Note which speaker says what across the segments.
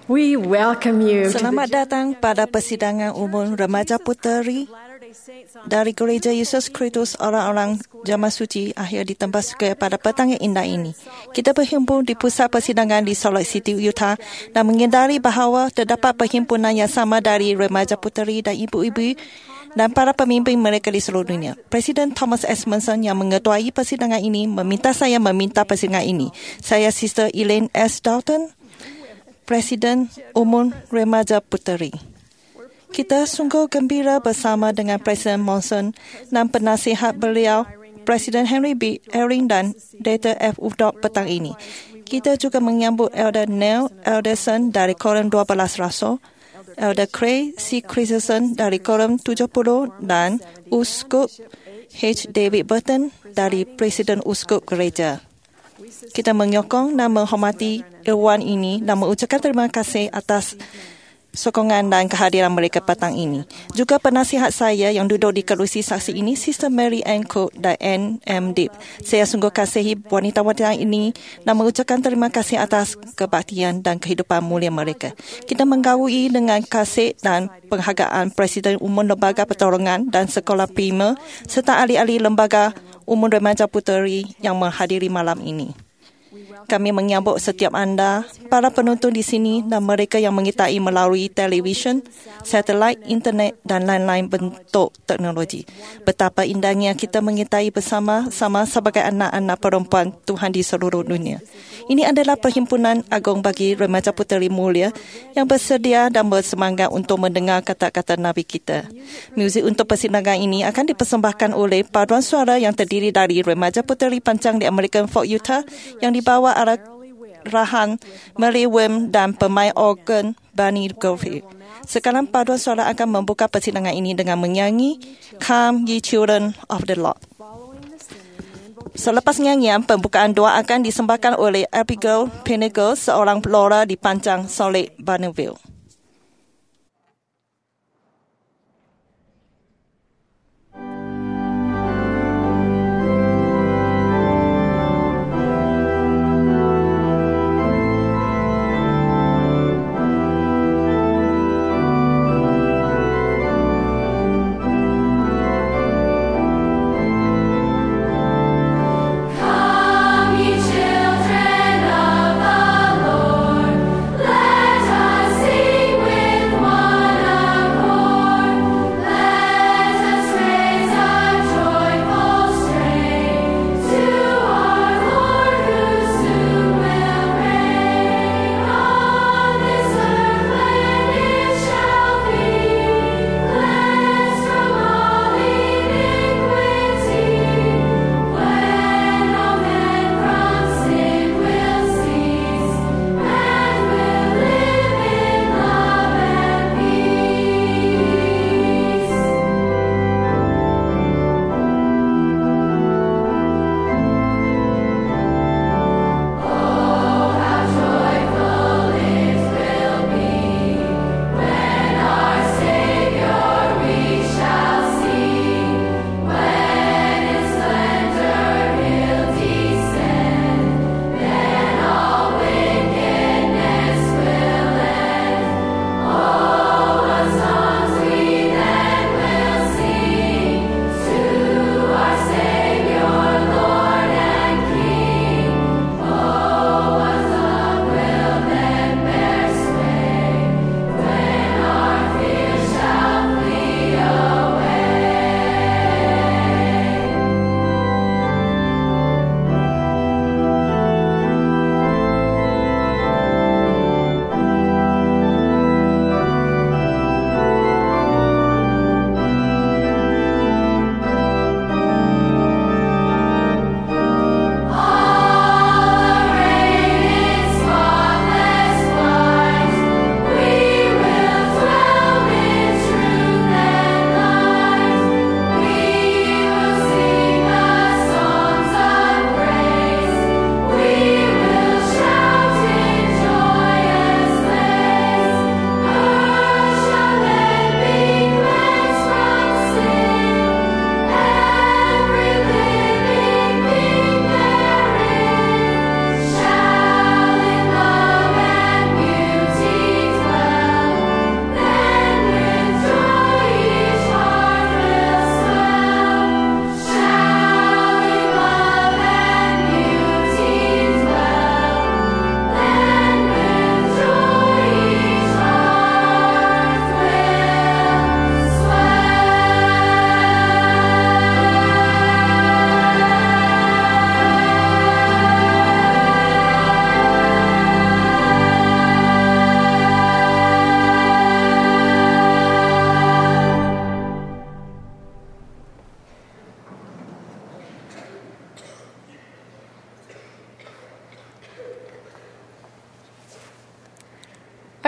Speaker 1: We welcome you.
Speaker 2: Selamat datang pada persidangan umum remaja puteri dari Gereja Yesus Kristus Orang-orang Jemaah Suci Akhir di Tempat Square pada petang yang indah ini. Kita berhimpun di pusat persidangan di Salt Lake City, Utah dan menyedari bahawa terdapat perhimpunan yang sama dari remaja puteri dan ibu-ibu dan para pemimpin mereka di seluruh dunia. Presiden Thomas Esmonson yang mengetuai persidangan ini meminta saya meminta persidangan ini. Saya Sister Elaine S. Dalton, Presiden Umum Remaja Puteri. Kita sungguh gembira bersama dengan Presiden Monson dan penasihat beliau, Presiden Henry B. Eyring dan Dr. F. Udok petang ini. Kita juga menyambut Elder Neil Alderson dari Koram 12 Rasul, Elder Craig C. Christensen dari Koram 70 dan Uskup H. David Burton dari Presiden Uskup Gereja. Kita menyokong dan menghormati ilmuwan ini dan mengucapkan terima kasih atas sokongan dan kehadiran mereka petang ini. Juga penasihat saya yang duduk di kerusi saksi ini, Sister Mary Ann Cook dan Ann M. Deep. Saya sungguh kasihi wanita-wanita ini dan mengucapkan terima kasih atas kebaktian dan kehidupan mulia mereka. Kita menggauli dengan kasih dan penghargaan Presiden Umum Lembaga Pertolongan dan Sekolah Primer serta ahli-ahli Lembaga Umum Remaja Puteri yang menghadiri malam ini. Kami menyambut setiap anda, para penonton di sini dan mereka yang mengikuti melalui televisyen, satelit, internet dan lain-lain bentuk teknologi. Betapa indahnya kita mengikuti bersama-sama sebagai anak-anak perempuan Tuhan di seluruh dunia. Ini adalah perhimpunan agung bagi remaja puteri mulia yang bersedia dan bersemangat untuk mendengar kata-kata Nabi kita. Muzik untuk persidangan ini akan dipersembahkan oleh paduan suara yang terdiri dari remaja puteri pancang di American Folk Utah yang dibawa arahan Mary Wim dan pemain organ Bunny Goldfield. Sekarang paduan suara akan membuka persidangan ini dengan menyanyi Come Ye Children of the Lord. Selepas nyanyian, pembukaan doa akan disembahkan oleh Abigail Pinnacle, seorang pelora di pancang Salt Lake, Bonneville.
Speaker 3: Come, ye children of the Lord, let us sing.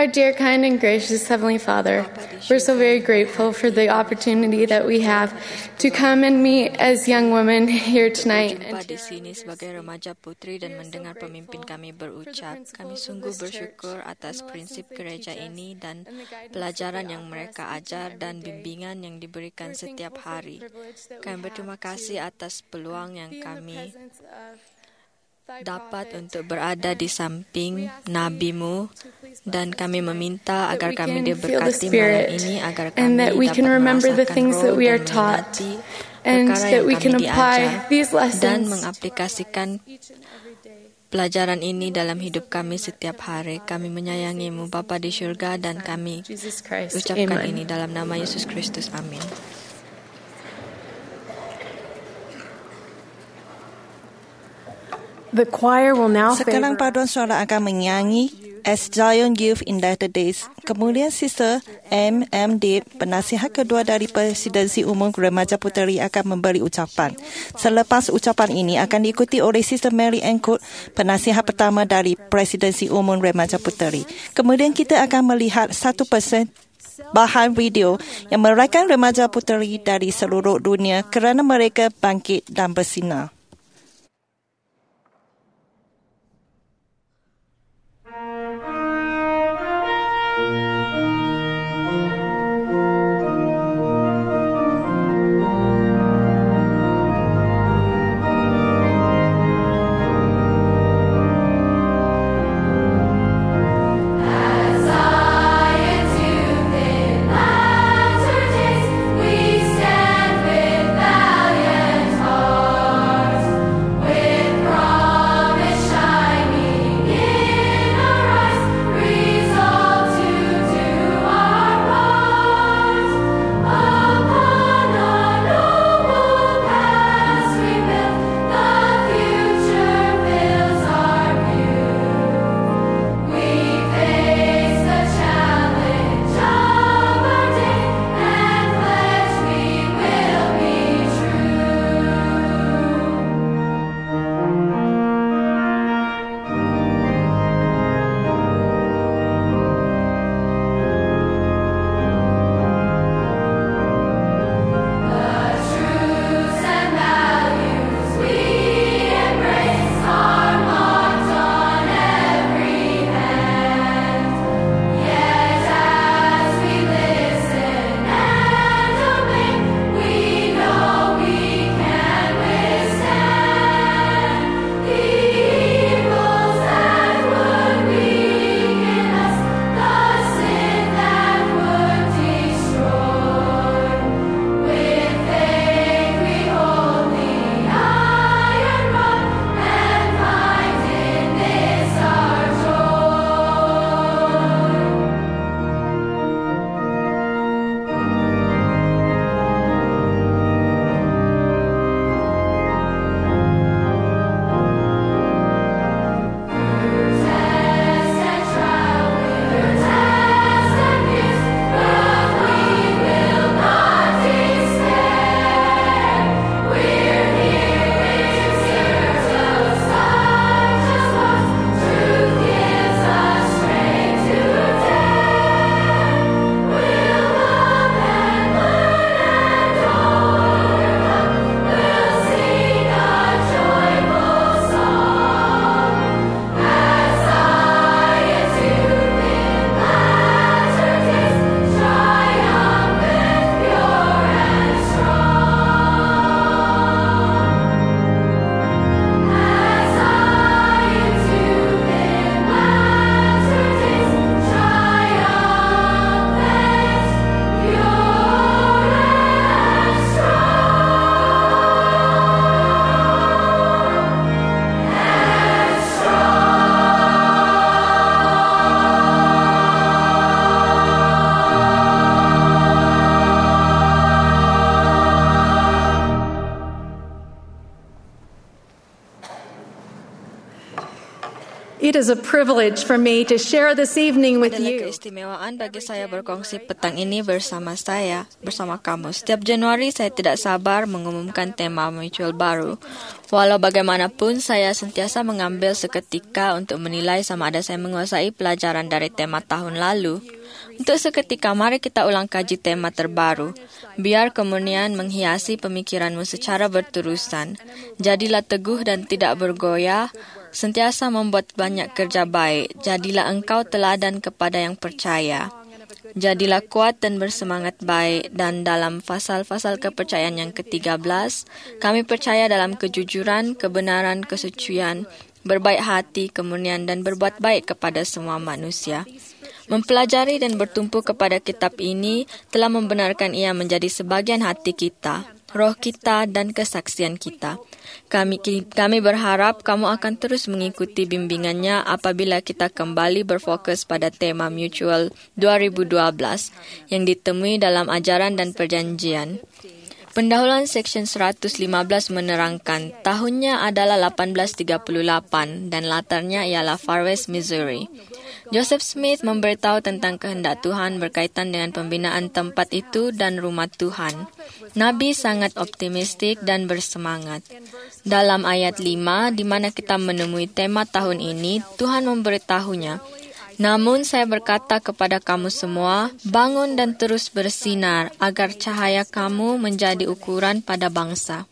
Speaker 1: Our dear, kind, and gracious Heavenly Father, we're so very grateful for the opportunity that we have to come and meet as young women here tonight.
Speaker 3: Berjumpa di sini sebagai remaja putri dan mendengar pemimpin kami berucap. Kami sungguh bersyukur atas prinsip gereja ini dan pelajaran yang mereka ajar dan bimbingan yang diberikan setiap hari. Kami berterima kasih atas peluang yang kami dapat untuk berada di samping Nabi-Mu, dan kami meminta agar kami diberkati malam ini, agar kami dapat merasakan roh dan mengerti perkara yang kami diajar dan mengaplikasikan pelajaran ini dalam hidup kami setiap hari. Kami menyayangi-Mu Bapa di syurga, dan kami ucapkan ini dalam nama Yesus Kristus. Amin.
Speaker 4: The choir will now
Speaker 2: Sekarang
Speaker 4: favor
Speaker 2: paduan suara akan menyanyi As Zion Youth in Latter Days. Kemudian Sister M. Deep, penasihat kedua dari Presidensi Umum Remaja Puteri, akan memberi ucapan. Selepas ucapan ini akan diikuti oleh Sister Mary Ann Cook, penasihat pertama dari Presidensi Umum Remaja Puteri. Kemudian kita akan melihat 1% bahan video yang meraikan remaja puteri dari seluruh dunia kerana mereka bangkit dan bersinar.
Speaker 5: We stand with valiant hearts.
Speaker 4: It is a privilege for me to share this evening with
Speaker 3: Adalah
Speaker 4: you.
Speaker 3: keistimewaan bagi saya berkongsi petang ini bersama kamu. Setiap Januari saya tidak sabar mengumumkan tema mutual baru. Walau bagaimanapun, saya sentiasa mengambil seketika untuk menilai sama ada saya menguasai pelajaran dari tema tahun lalu. Untuk seketika, mari kita ulang kaji tema terbaru. Biar kemurnian menghiasi pemikiranmu secara berterusan. Jadilah teguh dan tidak bergoyah, sentiasa membuat banyak kerja baik. Jadilah engkau teladan kepada yang percaya. Jadilah kuat dan bersemangat baik. Dan dalam pasal-pasal kepercayaan yang ke-13, kami percaya dalam kejujuran, kebenaran, kesucian, berbaik hati, kemurnian, dan berbuat baik kepada semua manusia. Mempelajari dan bertumpu kepada kitab ini telah membenarkan ia menjadi sebagian hati kita, roh kita, dan kesaksian kita. Kami berharap kamu akan terus mengikuti bimbingannya apabila kita kembali berfokus pada tema Mutual 2012 yang ditemui dalam ajaran dan perjanjian. Pendahuluan Seksyen 115 menerangkan tahunnya adalah 1838 dan latarnya ialah Far West, Missouri. Joseph Smith memberitahu tentang kehendak Tuhan berkaitan dengan pembinaan tempat itu dan rumah Tuhan. Nabi sangat optimistik dan bersemangat. Dalam ayat 5, di mana kita menemui tema tahun ini, Tuhan memberitahunya, "Namun saya berkata kepada kamu semua, bangun dan terus bersinar, agar cahaya kamu menjadi ukuran pada bangsa."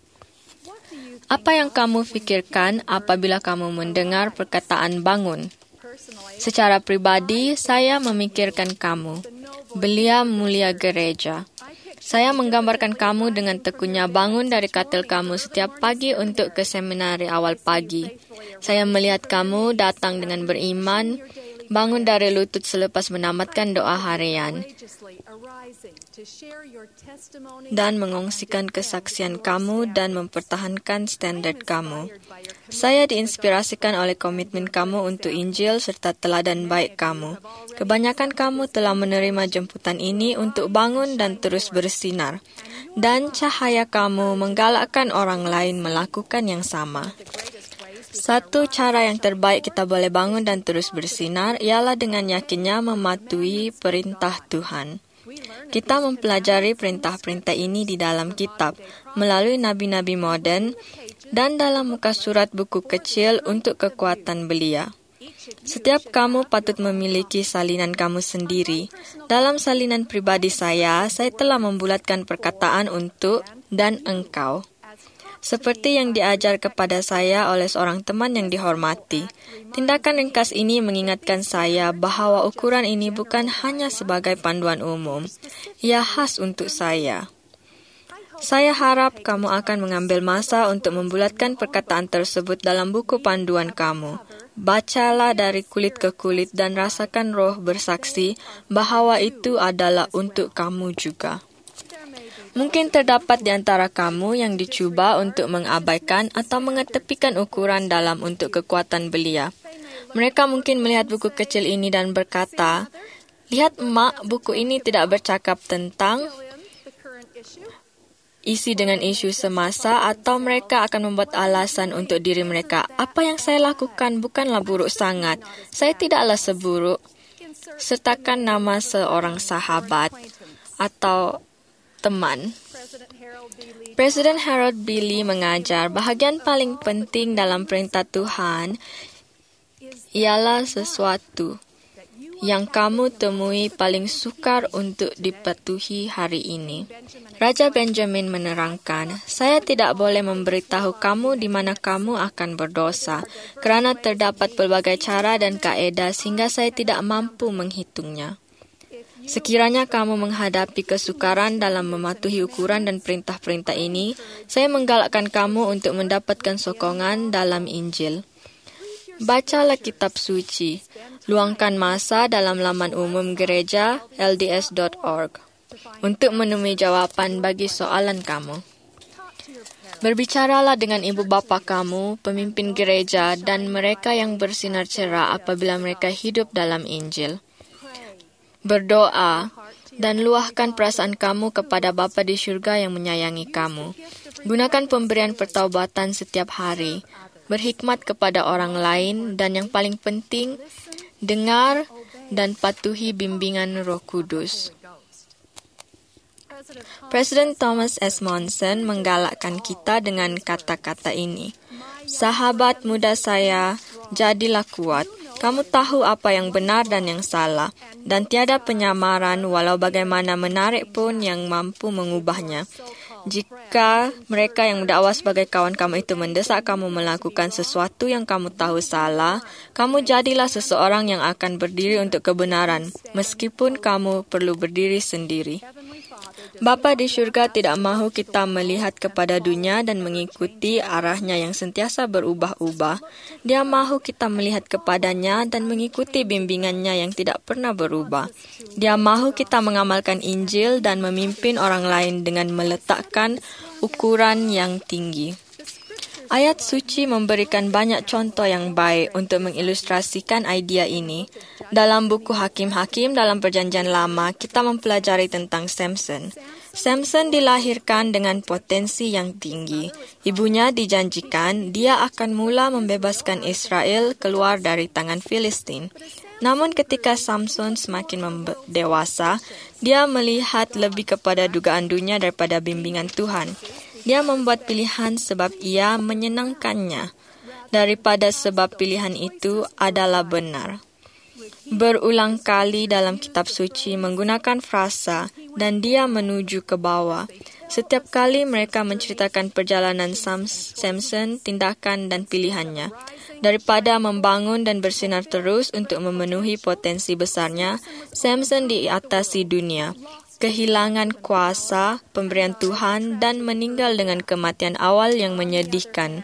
Speaker 3: Apa yang kamu fikirkan apabila kamu mendengar perkataan bangun? Secara pribadi, saya memikirkan kamu, belia mulia gereja. Saya menggambarkan kamu dengan tekunnya bangun dari katil kamu setiap pagi untuk ke seminari awal pagi. Saya melihat kamu datang dengan beriman, bangun dari lutut selepas menamatkan doa harian, dan mengongsikan kesaksian kamu dan mempertahankan standar kamu. Saya diinspirasikan oleh komitmen kamu untuk Injil serta teladan baik kamu. Kebanyakan kamu telah menerima jemputan ini untuk bangun dan terus bersinar, dan cahaya kamu menggalakkan orang lain melakukan yang sama. Satu cara yang terbaik kita boleh bangun dan terus bersinar ialah dengan yakinnya mematuhi perintah Tuhan. Kita mempelajari perintah-perintah ini di dalam kitab, melalui nabi-nabi moden, dan dalam muka surat buku kecil untuk kekuatan belia. Setiap kamu patut memiliki salinan kamu sendiri. Dalam salinan pribadi saya telah membulatkan perkataan untuk dan engkau. Seperti yang diajar kepada saya oleh seorang teman yang dihormati. Tindakan ringkas ini mengingatkan saya bahwa ukuran ini bukan hanya sebagai panduan umum. Ia khas untuk saya. Saya harap kamu akan mengambil masa untuk membulatkan perkataan tersebut dalam buku panduan kamu. Bacalah dari kulit ke kulit dan rasakan roh bersaksi bahwa itu adalah untuk kamu juga. Mungkin terdapat di antara kamu yang dicuba untuk mengabaikan atau mengetepikan ukuran dalam untuk kekuatan belia. Mereka mungkin melihat buku kecil ini dan berkata, "Lihat Mak, buku ini tidak bercakap tentang isi dengan isu semasa," atau mereka akan membuat alasan untuk diri mereka. "Apa yang saya lakukan bukanlah buruk sangat. Saya tidaklah seburuk." Sertakan nama seorang sahabat atau teman. Presiden Harold B. Lee mengajar bahagian paling penting dalam perintah Tuhan ialah sesuatu yang kamu temui paling sukar untuk dipatuhi hari ini. Raja Benjamin menerangkan, "Saya tidak boleh memberitahu kamu di mana kamu akan berdosa, kerana terdapat pelbagai cara dan kaedah sehingga saya tidak mampu menghitungnya. Sekiranya kamu menghadapi kesukaran dalam mematuhi ukuran dan perintah-perintah ini, saya menggalakkan kamu untuk mendapatkan sokongan dalam Injil. Bacalah kitab suci. Luangkan masa dalam laman umum gereja lds.org untuk menemui jawapan bagi soalan kamu. Berbicaralah dengan ibu bapa kamu, pemimpin gereja, dan mereka yang bersinar cerah apabila mereka hidup dalam Injil. Berdoa dan luahkan perasaan kamu kepada Bapa di syurga yang menyayangi kamu. Gunakan pemberian pertaubatan setiap hari. berhikmat kepada orang lain, dan yang paling penting, dengar dan patuhi bimbingan Roh Kudus. Presiden Thomas S. Monson menggalakkan kita dengan kata-kata ini. Sahabat muda saya, jadilah kuat. Kamu tahu apa yang benar dan yang salah, dan tiada penyamaran walau bagaimana menarik pun yang mampu mengubahnya. Jika mereka yang mendakwa sebagai kawan kamu itu mendesak kamu melakukan sesuatu yang kamu tahu salah, kamu jadilah seseorang yang akan berdiri untuk kebenaran, meskipun kamu perlu berdiri sendiri. Bapa di syurga tidak mahu kita melihat kepada dunia dan mengikuti arahnya yang sentiasa berubah-ubah. Dia mahu kita melihat kepadanya dan mengikuti bimbingannya yang tidak pernah berubah. Dia mahu kita mengamalkan Injil dan memimpin orang lain dengan meletakkan ukuran yang tinggi. Ayat suci memberikan banyak contoh yang baik untuk mengilustrasikan idea ini. Dalam buku Hakim-Hakim dalam Perjanjian Lama, kita mempelajari tentang Samson. Samson dilahirkan dengan potensi yang tinggi. Ibunya dijanjikan dia akan mula membebaskan Israel keluar dari tangan Filistin. Namun ketika Samson semakin dewasa, dia melihat lebih kepada dugaan dunia daripada bimbingan Tuhan. Dia membuat pilihan sebab ia menyenangkannya, daripada sebab pilihan itu adalah benar. Berulang kali dalam kitab suci menggunakan frasa, dan dia menuju ke bawah. Setiap kali mereka menceritakan perjalanan Samson, tindakan dan pilihannya. Daripada membangun dan bersinar terus untuk memenuhi potensi besarnya, Samson diatasi dunia. Kehilangan kuasa, pemberian Tuhan, dan meninggal dengan kematian awal yang menyedihkan.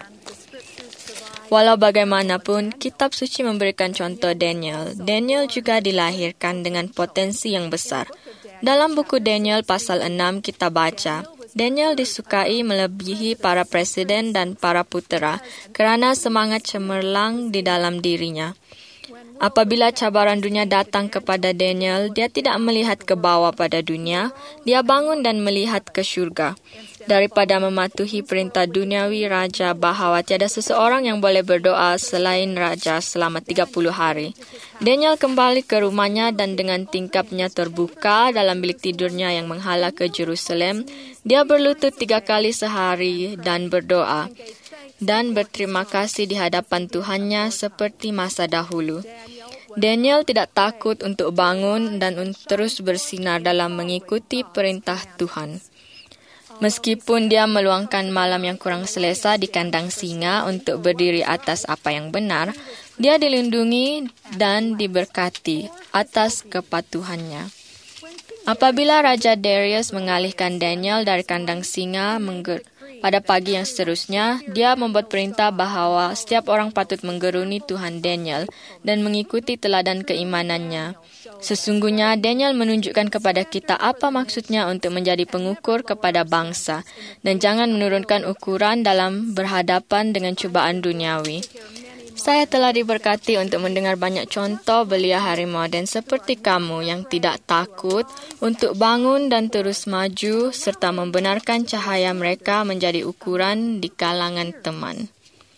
Speaker 3: Walau bagaimanapun, kitab suci memberikan contoh Daniel. Daniel juga dilahirkan dengan potensi yang besar. Dalam buku Daniel pasal 6 kita baca, Daniel disukai melebihi para presiden dan para putera kerana semangat cemerlang di dalam dirinya. Apabila cabaran dunia datang kepada Daniel, dia tidak melihat ke bawah pada dunia, dia bangun dan melihat ke syurga. Daripada mematuhi perintah duniawi raja bahawa tiada seseorang yang boleh berdoa selain raja selama 30 hari. Daniel kembali ke rumahnya dan dengan tingkapnya terbuka dalam bilik tidurnya yang menghala ke Jerusalem, dia berlutut 3 kali sehari dan berdoa dan berterima kasih di hadapan Tuhannya seperti masa dahulu. Daniel tidak takut untuk bangun dan terus bersinar dalam mengikuti perintah Tuhan. Meskipun dia meluangkan malam yang kurang selesa di kandang singa untuk berdiri atas apa yang benar, dia dilindungi dan diberkati atas kepatuhannya. Apabila Raja Darius mengalihkan Daniel dari kandang singa pada pagi yang seterusnya, dia membuat perintah bahawa setiap orang patut menggeruni Tuhan Daniel dan mengikuti teladan keimanannya. Sesungguhnya Daniel menunjukkan kepada kita apa maksudnya untuk menjadi pengukur kepada bangsa dan jangan menurunkan ukuran dalam berhadapan dengan cubaan duniawi. Saya telah diberkati untuk mendengar banyak contoh belia harimau dan seperti kamu yang tidak takut untuk bangun dan terus maju serta membenarkan cahaya mereka menjadi ukuran di kalangan teman.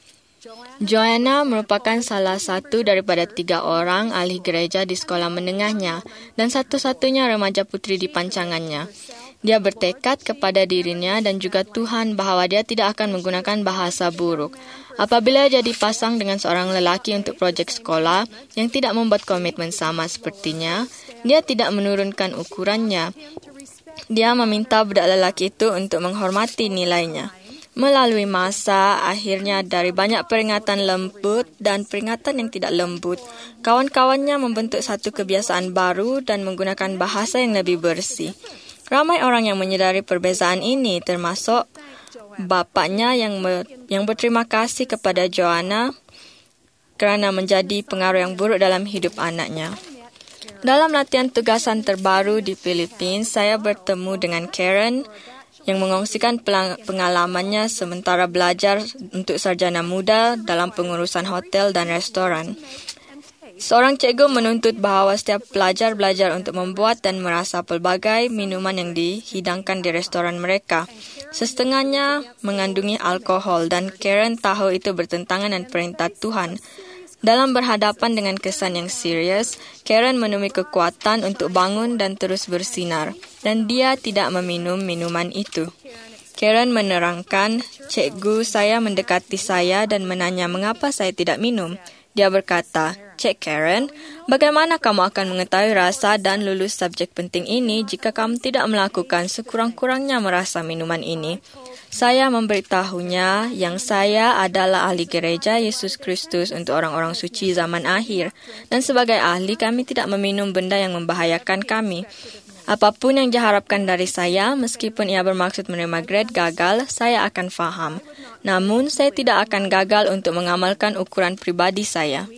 Speaker 3: Joanna merupakan salah satu daripada 3 orang ahli gereja di sekolah menengahnya dan satu-satunya remaja putri di pancangannya. Dia bertekad kepada dirinya dan juga Tuhan bahawa dia tidak akan menggunakan bahasa buruk. Apabila dia dipasang dengan seorang lelaki untuk projek sekolah yang tidak membuat komitmen sama sepertinya, dia tidak menurunkan ukurannya. Dia meminta budak lelaki itu untuk menghormati nilainya. Melalui masa, akhirnya dari banyak peringatan lembut dan peringatan yang tidak lembut, kawan-kawannya membentuk satu kebiasaan baru dan menggunakan bahasa yang lebih bersih. Ramai orang yang menyedari perbezaan ini, termasuk bapaknya yang berterima kasih kepada Joanna kerana menjadi pengaruh yang buruk dalam hidup anaknya. Dalam latihan tugasan terbaru di Filipina, saya bertemu dengan Karen yang mengongsikan pengalamannya sementara belajar untuk sarjana muda dalam pengurusan hotel dan restoran. Seorang cikgu menuntut bahawa setiap pelajar belajar untuk membuat dan merasa pelbagai minuman yang dihidangkan di restoran mereka. Setengahnya mengandungi alkohol dan Karen tahu itu bertentangan dengan perintah Tuhan. Dalam berhadapan dengan kesan yang serius, Karen menemui kekuatan untuk bangun dan terus bersinar, dan dia tidak meminum minuman itu. Karen menerangkan, "Cikgu saya mendekati saya dan menanya mengapa saya tidak minum." Dia berkata, "Cik Karen, bagaimana kamu akan mengetahui rasa dan lulus subjek penting ini jika kamu tidak melakukan sekurang-kurangnya merasa minuman ini?" Saya memberitahunya yang saya adalah ahli gereja Yesus Kristus untuk orang-orang suci zaman akhir. Dan sebagai ahli, kami tidak meminum benda yang membahayakan kami. Apapun yang diharapkan dari saya, meskipun ia bermaksud menerima grade gagal, saya akan faham. Namun, saya tidak akan gagal untuk mengamalkan ukuran pribadi saya.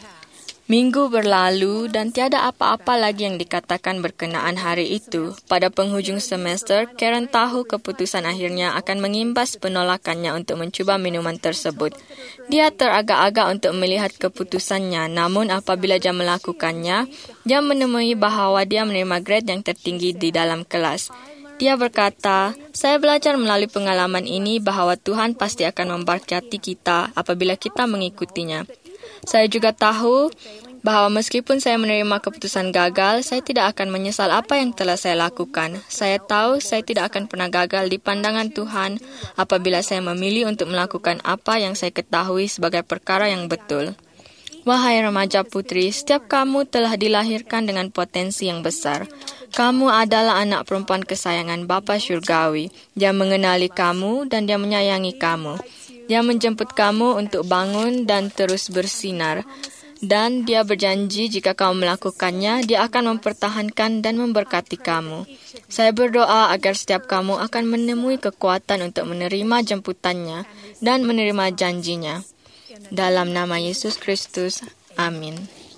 Speaker 3: Minggu berlalu dan tiada apa-apa lagi yang dikatakan berkenaan hari itu. Pada penghujung semester, Karen tahu keputusan akhirnya akan mengimbas penolakannya untuk mencuba minuman tersebut. Dia teragak-agak untuk melihat keputusannya, namun apabila dia melakukannya, dia menemui bahawa dia menerima grade yang tertinggi di dalam kelas. Dia berkata, "Saya belajar melalui pengalaman ini bahawa Tuhan pasti akan memberkati kita apabila kita mengikutinya. Saya juga tahu bahawa meskipun saya menerima keputusan gagal, saya tidak akan menyesal apa yang telah saya lakukan. Saya tahu saya tidak akan pernah gagal di pandangan Tuhan apabila saya memilih untuk melakukan apa yang saya ketahui sebagai perkara yang betul." Wahai remaja putri, setiap kamu telah dilahirkan dengan potensi yang besar. Kamu adalah anak perempuan kesayangan Bapa Syurgawi. Dia mengenali kamu dan dia menyayangi kamu. Dia menjemput kamu untuk bangun dan terus bersinar. Dan dia berjanji jika kamu melakukannya, dia akan mempertahankan dan memberkati kamu. Saya berdoa agar setiap kamu akan menemui kekuatan untuk menerima jemputannya dan menerima janjinya. Dalam nama Yesus Kristus, amin.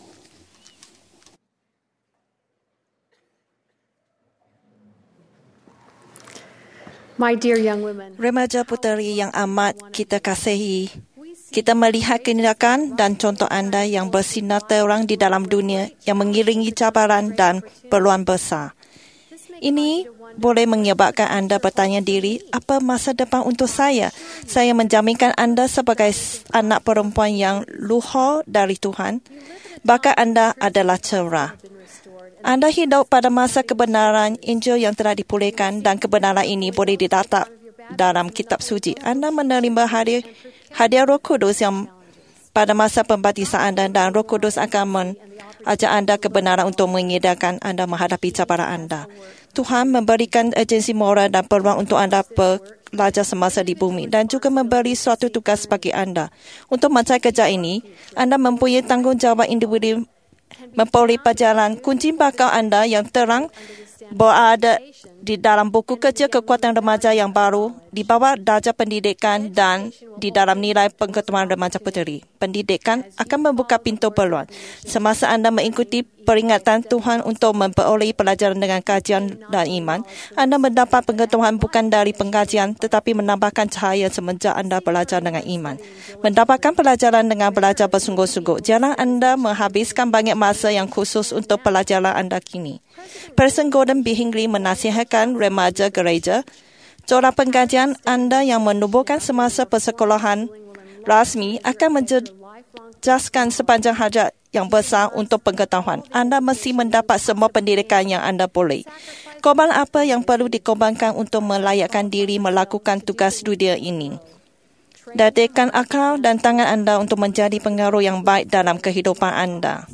Speaker 4: My dear young women,
Speaker 2: Remaja puteri yang amat kita kasihi, kita melihat tindakan dan contoh anda yang bersinar terang di dalam dunia yang mengiringi cabaran dan peluang besar. Ini boleh menyebabkan anda bertanya diri, apa masa depan untuk saya? Saya menjaminkan anda sebagai anak perempuan yang luhur dari Tuhan. Bakat anda adalah cerah. Anda hidup pada masa kebenaran Injil yang telah dipulihkan dan kebenaran ini boleh didapat dalam kitab suci. Anda menerima hadiah Roh Kudus yang pada masa pembaptisan anda dan Roh Kudus akan mengajar anda kebenaran untuk mengedarkan anda menghadapi cabaran anda. Tuhan memberikan agensi moral dan peluang untuk anda belajar semasa di bumi dan juga memberi suatu tugas bagi anda. Untuk mencapai kerja ini, anda mempunyai tanggungjawab individu memperoleh pelajaran kunci bakal anda yang terang berada di dalam buku kerja kekuatan remaja yang baru di bawah darjah pendidikan dan di dalam nilai pengetahuan remaja puteri. Pendidikan akan membuka pintu peluang. Semasa anda mengikuti peringatan Tuhan untuk memperoleh pelajaran dengan kajian dan iman, anda mendapat pengetahuan bukan dari pengajian tetapi menambahkan cahaya semenjak anda belajar dengan iman. Mendapatkan pelajaran dengan belajar bersungguh-sungguh. Jangan anda menghabiskan banyak masa yang khusus untuk pelajaran anda kini. Presiden Gordon B. Hinckley menasihatkan remaja gereja, corak pengajian anda yang menubuhkan semasa persekolahan rasmi akan menjejaskan sepanjang hajat yang besar untuk pengetahuan. Anda mesti mendapat semua pendidikan yang anda boleh. Korban apa yang perlu dikorbankan untuk melayakkan diri melakukan tugas dunia ini? Dadikan akal dan tangan anda untuk menjadi pengaruh yang baik dalam kehidupan anda.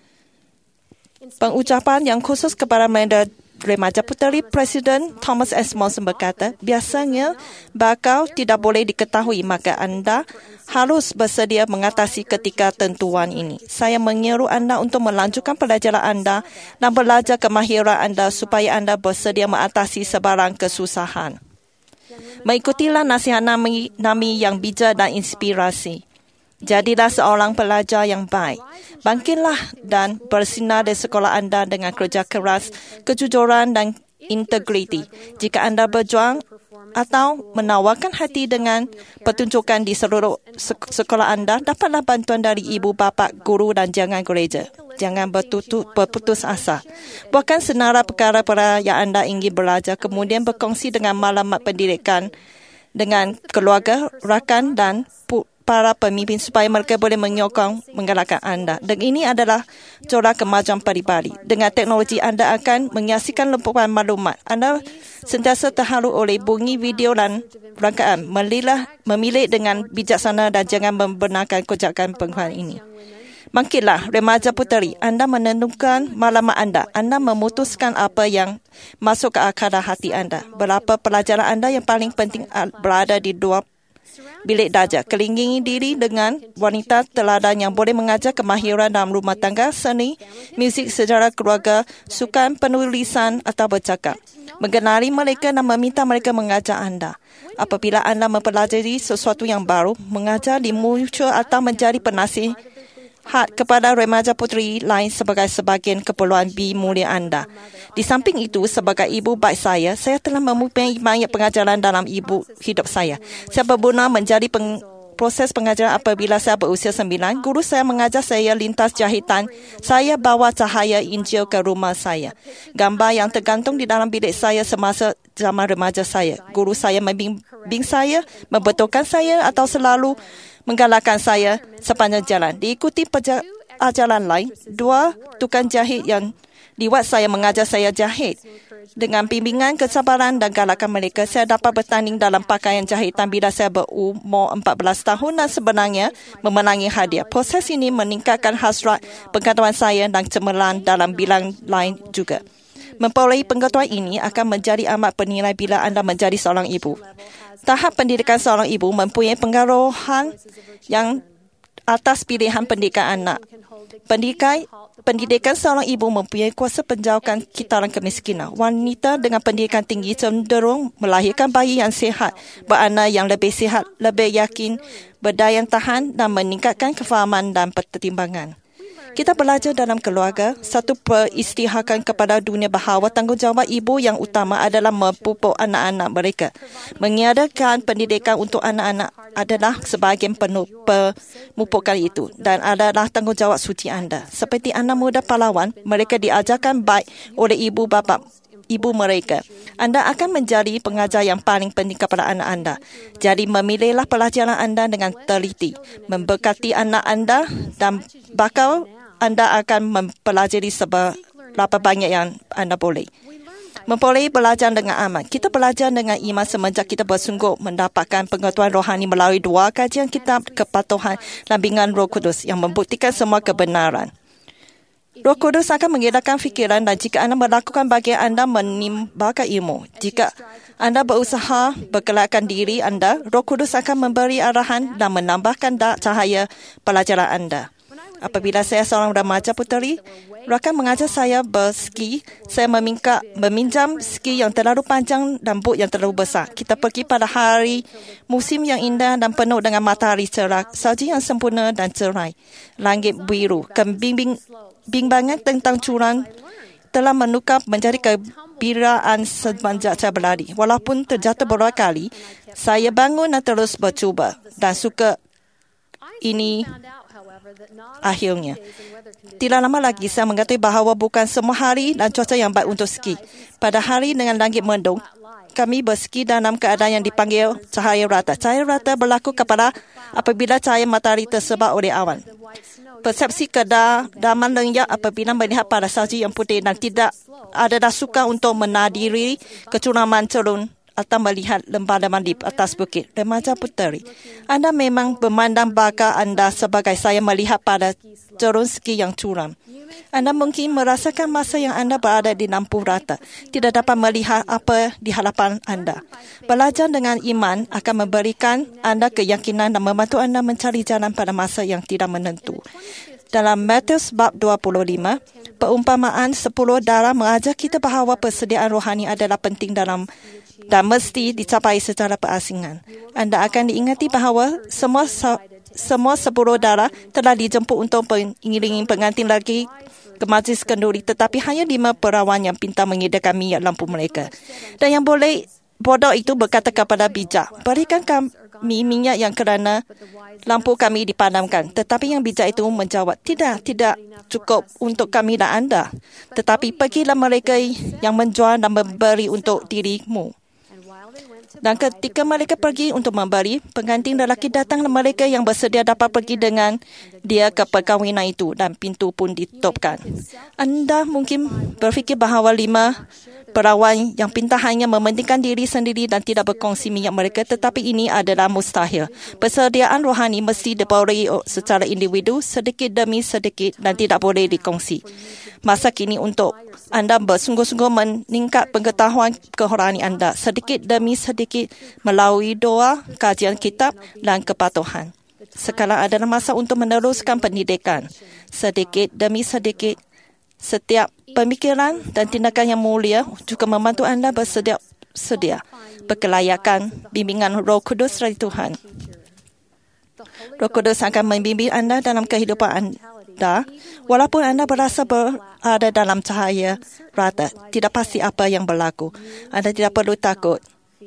Speaker 2: Pengucapan yang khusus kepada remaja puteri Presiden Thomas S. Monson berkata, biasanya bakal tidak boleh diketahui, maka anda harus bersedia mengatasi ketika tentuan ini. Saya menyeru anda untuk melanjutkan pelajaran anda dan belajar kemahiran anda supaya anda bersedia mengatasi sebarang kesusahan. Mengikutilah nasihat Nami yang bijak dan inspirasi. Jadilah seorang pelajar yang baik. Bangkitlah dan bersinar di sekolah anda dengan kerja keras, kejujuran dan integriti. Jika anda berjuang, atau menawarkan hati dengan pertunjukan di seluruh sekolah anda, dapatlah bantuan dari ibu bapa, guru dan jangan gereja. Jangan berputus asa. Buatkan senara perkara-perkara yang anda ingin belajar, kemudian berkongsi dengan maklumat pendidikan dengan keluarga, rakan dan para pemimpin supaya mereka boleh menyokong, menggalakkan anda. Dan ini adalah corak kemajuan peribadi. Dengan teknologi, anda akan menyaksikan lumpuhan maklumat. Anda sentiasa terharu oleh bunyi video dan rangkaian. Memilih dengan bijaksana dan jangan membenarkan kejakan penggunaan ini. Bangkitlah, remaja puteri. Anda menentukan maklumat anda. Anda memutuskan apa yang masuk ke akal dan hati anda. Berapa pelajaran anda yang paling penting berada di dua bilik darjah. Kelilingi diri dengan wanita teladan yang boleh mengajar kemahiran dalam rumah tangga, seni, muzik, sejarah keluarga, sukan, penulisan atau bercakap. Mengenali mereka dan meminta mereka mengajar anda. Apabila anda mempelajari sesuatu yang baru, mengajar di muncul atau menjadi penasihat kepada remaja puteri lain sebagai sebahagian keperluan mulia anda. Di samping itu, sebagai ibu baik saya telah mempunyai banyak pengajaran dalam hidup saya. Saya berguna menjadi proses pengajaran apabila saya berusia 9. Guru saya mengajar saya lintas jahitan. Saya bawa cahaya Injil ke rumah saya. Gambar yang tergantung di dalam bilik saya semasa zaman remaja saya. Guru saya membimbing saya, membetulkan saya atau selalu menggalakkan saya sepanjang jalan. Diikuti ajaran lain, 2 tukang jahit yang liwat saya mengajar saya jahit. Dengan bimbingan, kesabaran dan galakan mereka, saya dapat bertanding dalam pakaian jahitan bila saya berumur 14 tahun dan sebenarnya memenangi hadiah. Proses ini meningkatkan hasrat pengetahuan saya dan cemerlang dalam bidang lain juga. Memperolehi pengetahuan ini akan menjadi amat bernilai bila anda menjadi seorang ibu. Tahap pendidikan seorang ibu mempunyai pengaruhan yang atas pilihan pendidikan anak. Pendidikan seorang ibu mempunyai kuasa penjauhan kitaran kemiskinan. Wanita dengan pendidikan tinggi cenderung melahirkan bayi yang sihat, beranak yang lebih sihat, lebih yakin, berdaya tahan dan meningkatkan kefahaman dan pertimbangan. Kita belajar dalam keluarga, satu peristihakan kepada dunia bahawa tanggungjawab ibu yang utama adalah memupuk anak-anak mereka. Mengadakan pendidikan untuk anak-anak adalah sebahagian pemupukan itu dan adalah tanggungjawab suci anda. Seperti anak muda pahlawan, mereka diajarkan baik oleh ibu bapa ibu mereka. Anda akan menjadi pengajar yang paling penting kepada anak anda. Jadi memilihlah pelajaran anda dengan teliti, memberkati anak anda dan bakal anda akan mempelajari seberapa banyak yang anda boleh. Memperoleh belajar dengan aman. Kita belajar dengan iman semenjak kita bersungguh mendapatkan pengetahuan rohani melalui 2 kajian kitab kepatuhan dan bimbingan Roh Kudus yang membuktikan semua kebenaran. Roh Kudus akan mengedarkan fikiran dan jika anda melakukan bagian anda menimbakan ilmu. Jika anda berusaha berkelakkan diri anda, Roh Kudus akan memberi arahan dan menambahkan cahaya pelajaran anda. Apabila saya seorang remaja puteri, rakan mengajar saya berski. Saya meminjam ski yang terlalu panjang dan boot yang terlalu besar. Kita pergi pada hari musim yang indah dan penuh dengan matahari cerah, salji yang sempurna dan cerai, langit biru. Kebimbangan tentang curang telah menukar menjadi kegembiraan semenjak saya berlari. Walaupun terjatuh beberapa kali, saya bangun dan terus bercuba dan suka ini. Akhirnya, tidak lama lagi saya mengetahui bahawa bukan semua hari dan cuaca yang baik untuk ski. Pada hari dengan langit mendung, kami berski dalam keadaan yang dipanggil cahaya rata. Cahaya rata berlaku apabila cahaya matahari tersebar oleh awan. Persepsi kedaman lenyap apabila melihat pada salji yang putih dan tidak ada suka untuk menadiri kecuraman cerun atau melihat lembah-lembah di atas bukit. Remaja puteri, anda memang memandang bakal anda sebagai saya melihat pada cerun ski yang curam. Anda mungkin merasakan masa yang anda berada di lampu rata, tidak dapat melihat apa di hadapan anda. Belajar dengan iman akan memberikan anda keyakinan dan membantu anda mencari jalan pada masa yang tidak menentu. Dalam Matius bab 25, perumpamaan 10 darah mengajar kita bahawa persediaan rohani adalah penting dan mesti dicapai secara perasingan. Anda akan diingati bahawa semua 10 darah telah dijemput untuk mengiringi pengantin lagi ke majlis kenduri, tetapi hanya 5 perawan yang pintar menyediakan minyak lampu mereka. Dan yang boleh bodoh itu berkata kepada bijak, berikan kami minyak yang kerana lampu kami dipadamkan. Tetapi yang bijak itu menjawab, tidak cukup untuk kami dan anda. Tetapi pergilah mereka yang menjual dan memberi untuk dirimu. Dan ketika mereka pergi untuk membeli, pengantin lelaki datang dan mereka yang bersedia dapat pergi dengan dia ke perkahwinan itu dan pintu pun ditutupkan. Anda mungkin berfikir bahawa 5 perawan yang pintar hanya mementingkan diri sendiri dan tidak berkongsi minyak mereka, tetapi ini adalah mustahil. Persediaan rohani mesti diperoleh secara individu, sedikit demi sedikit dan tidak boleh dikongsi. Masa kini untuk anda bersungguh-sungguh meningkat pengetahuan kerohanian anda sedikit demi sedikit melalui doa, kajian kitab dan kepatuhan. Sekarang adalah masa untuk meneruskan pendidikan. Sedikit demi sedikit, setiap pemikiran dan tindakan yang mulia juga membantu anda bersedia berkelayakan bimbingan Roh Kudus dari Tuhan. Roh Kudus akan membimbing anda dalam kehidupan anda, walaupun anda berasa berada dalam cahaya rata, tidak pasti apa yang berlaku. Anda tidak perlu takut.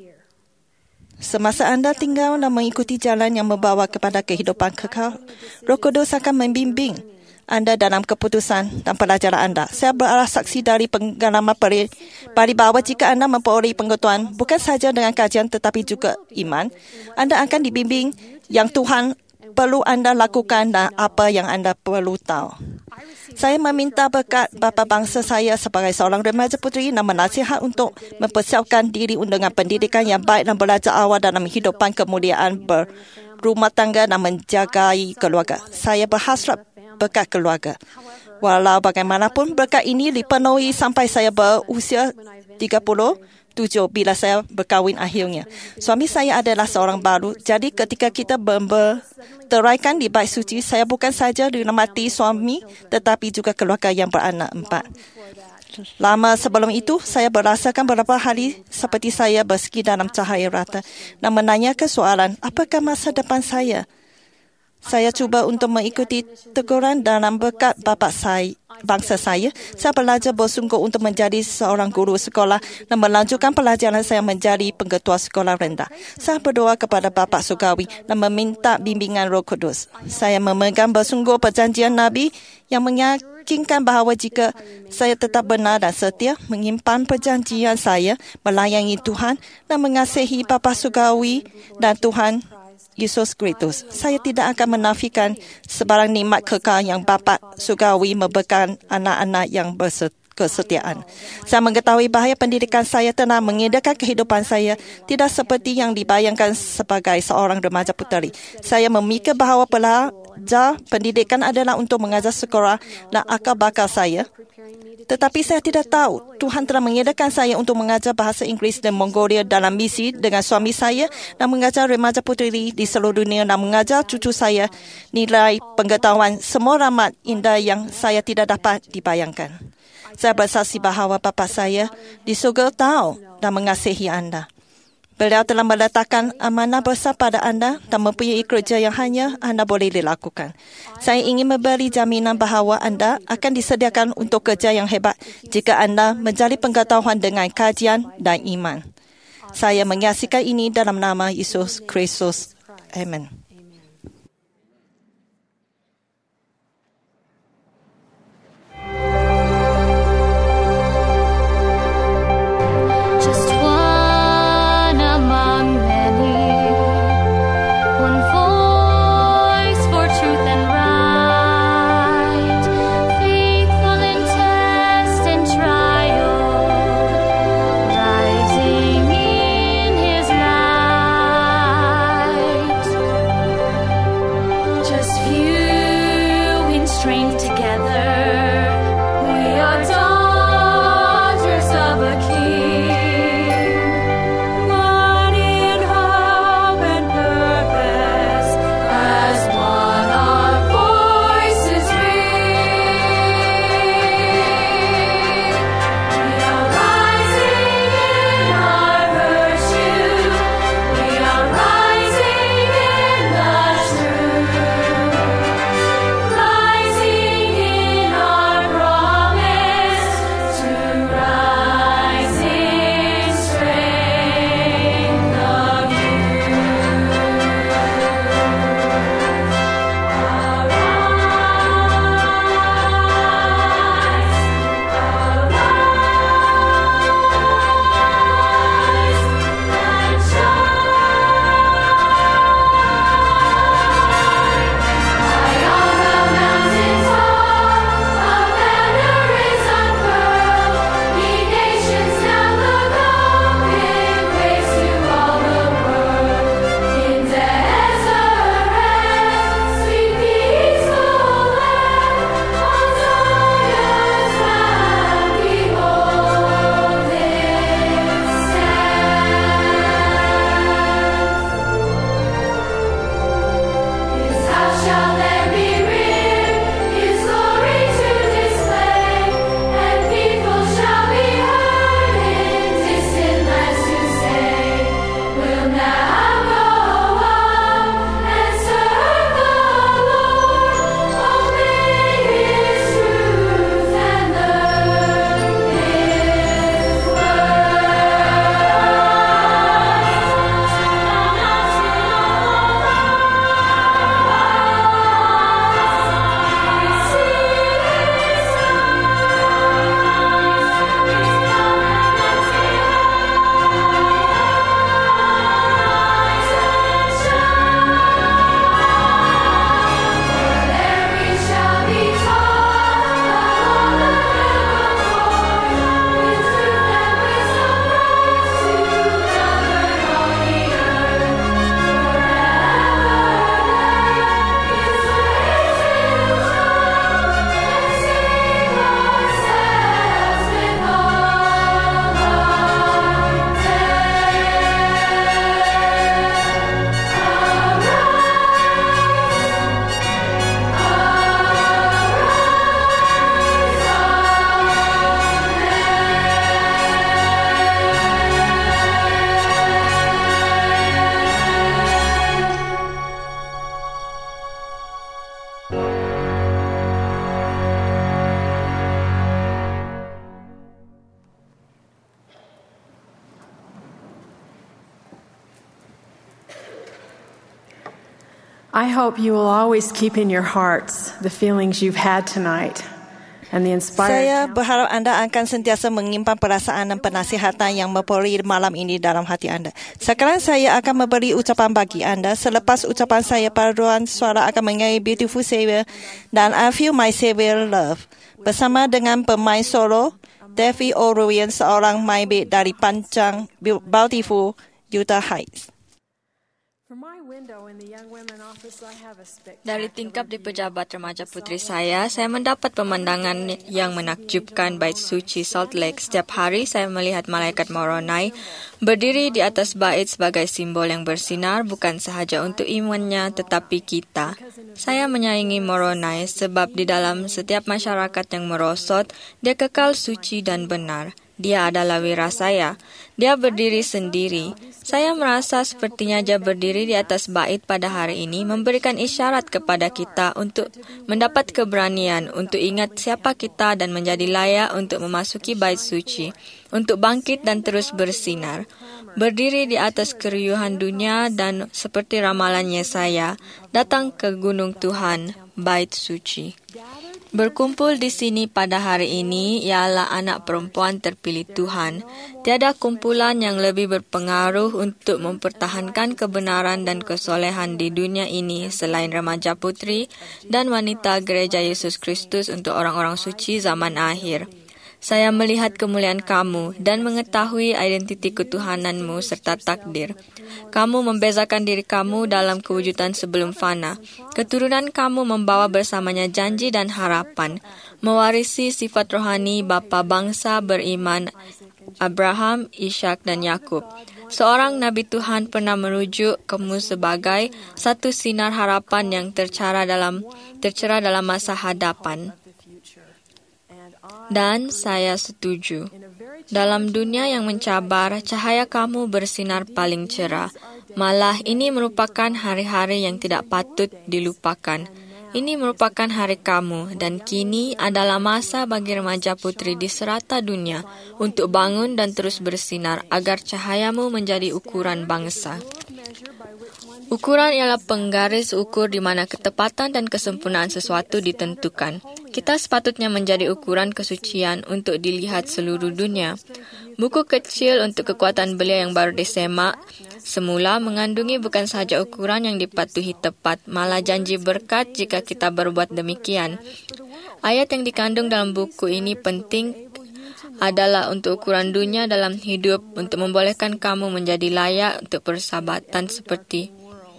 Speaker 2: Semasa anda tinggal dan mengikuti jalan yang membawa kepada kehidupan kekal, Roh Kudus akan membimbing anda dalam keputusan dan pelajaran anda. Saya bersaksi dari pengalaman peribadi bahawa jika anda memperoleh pengetahuan bukan sahaja dengan kajian tetapi juga iman, anda akan dibimbing yang Tuhan perlu anda lakukan dan apa yang anda perlu tahu. Saya meminta berkat bapa bangsa saya sebagai seorang remaja puteri dan menasihat untuk mempersiapkan diri dengan pendidikan yang baik dan belajar awal dalam kehidupan kemuliaan berumah tangga dan menjagai keluarga. Saya berhasrat berkat keluarga. Walau bagaimanapun berkat ini dipenuhi sampai saya berusia 37 bila saya berkahwin akhirnya. Suami saya adalah seorang baru, jadi ketika kita berteraikan di bait suci, saya bukan saja dinamati suami tetapi juga keluarga yang beranak 4. Lama sebelum itu, saya merasakan beberapa hari seperti saya bersegi dalam cahaya rata dan menanyakan soalan, apakah masa depan saya? Saya cuba untuk mengikuti teguran dalam berkat bapa saya, bangsa saya. Saya belajar bersungguh untuk menjadi seorang guru sekolah dan melanjutkan pelajaran saya menjadi pengketua sekolah rendah. Saya berdoa kepada Bapa Surgawi dan meminta bimbingan Roh Kudus. Saya memegang bersungguh perjanjian Nabi yang meyakinkan bahawa jika saya tetap benar dan setia, menyimpan perjanjian saya, melayani Tuhan dan mengasihi Bapa Surgawi dan Tuhan Yesus Kristus, saya tidak akan menafikan sebarang nikmat kekal yang Bapa Surgawi memberikan anak-anak yang kesetiaan. Saya mengetahui bahawa pendidikan saya telah mengedarkan kehidupan saya tidak seperti yang dibayangkan sebagai seorang remaja puteri. Saya memikir bahawa pelajar pendidikan adalah untuk mengajar sekolah dan akal bakal saya. Tetapi saya tidak tahu, Tuhan telah mengedarkan saya untuk mengajar bahasa Inggeris dan Mongolia dalam misi dengan suami saya dan mengajar remaja puteri di seluruh dunia dan mengajar cucu saya nilai pengetahuan semua rahmat indah yang saya tidak dapat dibayangkan. Saya bersaksi bahawa bapa saya di surga tahu dan mengasihi anda. Beliau telah meletakkan amanah besar pada anda dan mempunyai kerja yang hanya anda boleh dilakukan. Saya ingin memberi jaminan bahawa anda akan disediakan untuk kerja yang hebat jika anda mencari pengetahuan dengan kajian dan iman. Saya menyaksikan ini dalam nama Yesus Kristus. Amen.
Speaker 4: I hope you will always keep in your hearts the feelings you've had tonight and the inspired.
Speaker 2: Saya berharap Anda akan sentiasa menyimpan perasaan dan penasihatan yang memperi malam ini dalam hati Anda. Sekarang saya akan memberi ucapan bagi Anda. Selepas ucapan saya, paduan suara akan menyanyi Beautiful Savior dan I Feel My Savior Love bersama dengan pemain solo Davy O'Rourke, seorang main band dari Pancang, Bountiful, Utah Heights.
Speaker 3: Dari tingkap di pejabat remaja putri saya mendapat pemandangan yang menakjubkan bait suci Salt Lake. Setiap hari saya melihat malaikat Moroni berdiri di atas bait sebagai simbol yang bersinar bukan sahaja untuk imannya tetapi kita. Saya menyayangi Moroni sebab di dalam setiap masyarakat yang merosot, dia kekal suci dan benar. Dia adalah wira saya. Dia berdiri sendiri. Saya merasa sepertinya dia berdiri di atas bait pada hari ini, memberikan isyarat kepada kita untuk mendapat keberanian, untuk ingat siapa kita dan menjadi layak untuk memasuki bait suci, untuk bangkit dan terus bersinar. Berdiri di atas keriuhan dunia dan seperti ramalannya saya, datang ke gunung Tuhan, bait suci. Berkumpul di sini pada hari ini ialah anak perempuan terpilih Tuhan. Tiada kumpulan yang lebih berpengaruh untuk mempertahankan kebenaran dan kesolehan di dunia ini selain remaja putri dan wanita Gereja Yesus Kristus untuk orang-orang suci zaman akhir. Saya melihat kemuliaan kamu dan mengetahui identiti ketuhananmu serta takdir. Kamu membezakan diri kamu dalam kewujudan sebelum fana. Keturunan kamu membawa bersamanya janji dan harapan, mewarisi sifat rohani bapa bangsa beriman Abraham, Ishak dan Yakub. Seorang Nabi Tuhan pernah merujuk kamu sebagai satu sinar harapan yang tercerah dalam masa hadapan. Dan saya setuju. Dalam dunia yang mencabar, cahaya kamu bersinar paling cerah. Malah ini merupakan hari-hari yang tidak patut dilupakan. Ini merupakan hari kamu dan kini adalah masa bagi remaja putri di serata dunia untuk bangun dan terus bersinar agar cahayamu menjadi ukuran bangsa. Ukuran ialah penggaris ukur di mana ketepatan dan kesempurnaan sesuatu ditentukan. Kita sepatutnya menjadi ukuran kesucian untuk dilihat seluruh dunia. Buku kecil untuk kekuatan belia yang baru disemak semula mengandungi bukan sahaja ukuran yang dipatuhi tepat, malah janji berkat jika kita berbuat demikian. Ayat yang dikandung dalam buku ini penting adalah untuk ukuran dunia dalam hidup, untuk membolehkan kamu menjadi layak untuk persahabatan seperti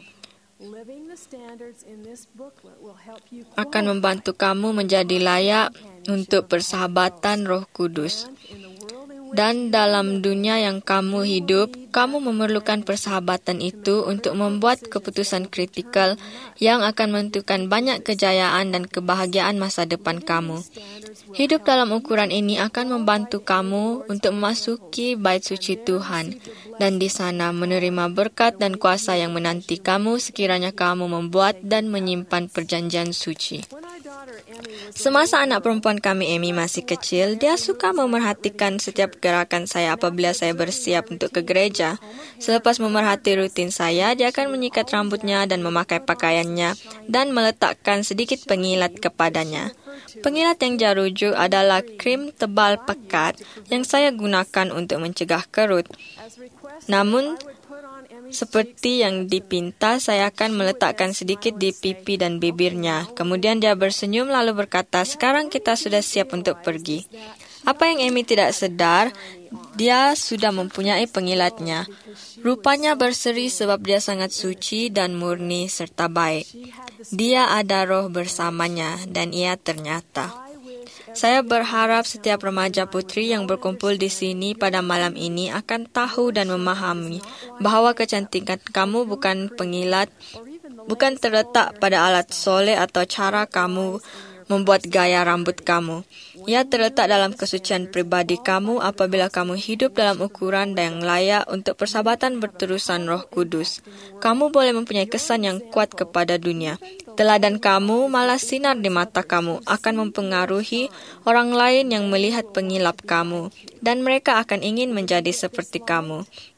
Speaker 3: akan membantu kamu menjadi layak untuk persahabatan Roh Kudus. Dan dalam dunia yang kamu hidup, kamu memerlukan persahabatan itu untuk membuat keputusan kritikal yang akan menentukan banyak kejayaan dan kebahagiaan masa depan kamu. Hidup dalam ukuran ini akan membantu kamu untuk memasuki bait suci Tuhan dan di sana menerima berkat dan kuasa yang menanti kamu sekiranya kamu membuat dan menyimpan perjanjian suci. Semasa anak perempuan kami Amy masih kecil, dia suka memerhatikan setiap gerakan saya apabila saya bersiap untuk ke gereja. Selepas memerhati rutin saya, dia akan menyikat rambutnya dan memakai pakaiannya dan meletakkan sedikit pengilat kepadanya. Pengilat yang dia rujuk adalah krim tebal pekat yang saya gunakan untuk mencegah kerut. Namun, seperti yang dipinta, saya akan meletakkan sedikit di pipi dan bibirnya. Kemudian dia tersenyum lalu berkata, "Sekarang kita sudah siap untuk pergi." Apa yang Amy tidak sedar, dia sudah mempunyai pengilatnya. Rupanya berseri sebab dia sangat suci dan murni serta baik. Dia ada roh bersamanya dan ia ternyata. Saya berharap setiap remaja putri yang berkumpul di sini pada malam ini akan tahu dan memahami bahawa kecantikan kamu bukan pengilat, bukan terletak pada alat soleh atau cara kamu membuat gaya rambut kamu. Ia terletak dalam kesucian pribadi kamu apabila kamu hidup dalam ukuran yang layak untuk persahabatan berterusan Roh Kudus. Kamu boleh mempunyai kesan yang kuat kepada dunia. Teladan kamu, malah sinar di mata kamu, akan mempengaruhi orang lain yang melihat pengilap kamu, dan mereka akan ingin menjadi seperti kamu.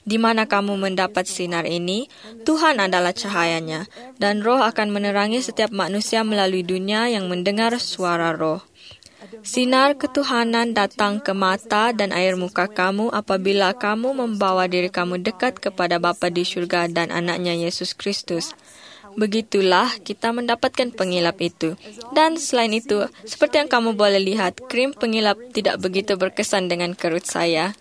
Speaker 3: Di mana kamu mendapat sinar ini, Tuhan adalah cahayanya, dan Roh akan menerangi setiap manusia melalui dunia yang mendengar suara Roh. Sinar ketuhanan datang ke mata dan air muka kamu apabila kamu membawa diri kamu dekat kepada Bapa di surga dan anaknya Yesus Kristus. Begitulah kita mendapatkan pengilap itu. Dan selain itu, seperti yang kamu boleh lihat, krim pengilap tidak begitu berkesan dengan kerut saya.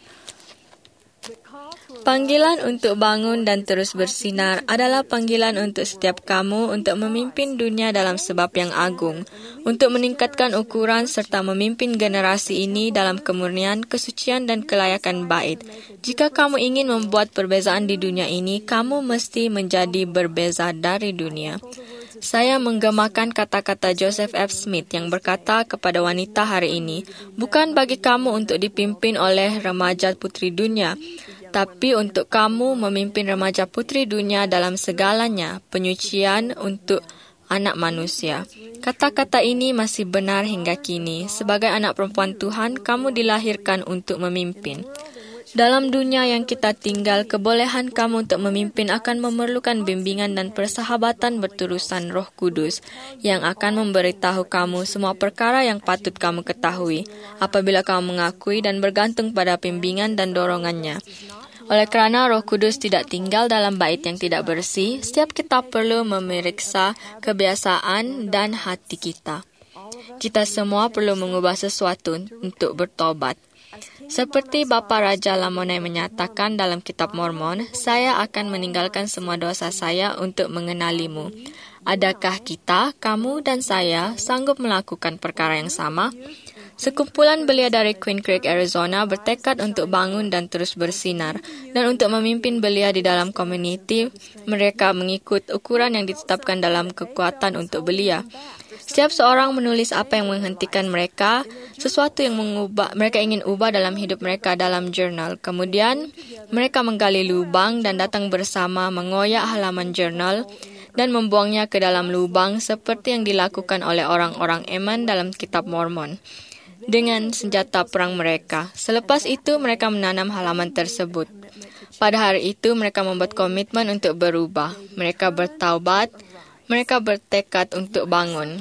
Speaker 3: Panggilan untuk bangun dan terus bersinar adalah panggilan untuk setiap kamu untuk memimpin dunia dalam sebab yang agung, untuk meningkatkan ukuran serta memimpin generasi ini dalam kemurnian, kesucian dan kelayakan bait. Jika kamu ingin membuat perbezaan di dunia ini, kamu mesti menjadi berbeza dari dunia. Saya menggemakan kata-kata Joseph F. Smith yang berkata kepada wanita hari ini, bukan bagi kamu untuk dipimpin oleh remaja putri dunia, tapi untuk kamu memimpin remaja putri dunia dalam segalanya, penyucian untuk anak manusia. Kata-kata ini masih benar hingga kini. Sebagai anak perempuan Tuhan, kamu dilahirkan untuk memimpin. Dalam dunia yang kita tinggal, kebolehan kamu untuk memimpin akan memerlukan bimbingan dan persahabatan berterusan Roh Kudus yang akan memberitahu kamu semua perkara yang patut kamu ketahui apabila kamu mengakui dan bergantung pada bimbingan dan dorongannya. Oleh kerana Roh Kudus tidak tinggal dalam bait yang tidak bersih, setiap kita perlu memeriksa kebiasaan dan hati kita. Kita semua perlu mengubah sesuatu untuk bertobat. Seperti Bapa Raja Lamoni menyatakan dalam kitab Mormon, saya akan meninggalkan semua dosa saya untuk mengenalimu. Adakah kita, kamu dan saya sanggup melakukan perkara yang sama? Sekumpulan belia dari Queen Creek, Arizona bertekad untuk bangun dan terus bersinar dan untuk memimpin belia di dalam komuniti mereka mengikut ukuran yang ditetapkan dalam kekuatan untuk belia. Setiap seorang menulis apa yang menghentikan mereka, sesuatu yang mereka ingin ubah dalam hidup mereka dalam jurnal. Kemudian, mereka menggali lubang dan datang bersama mengoyak halaman jurnal dan membuangnya ke dalam lubang seperti yang dilakukan oleh orang-orang Eman dalam kitab Mormon dengan senjata perang mereka. Selepas itu, mereka menanam halaman tersebut. Pada hari itu, mereka membuat komitmen untuk berubah. Mereka bertaubat. Mereka bertekad untuk bangun.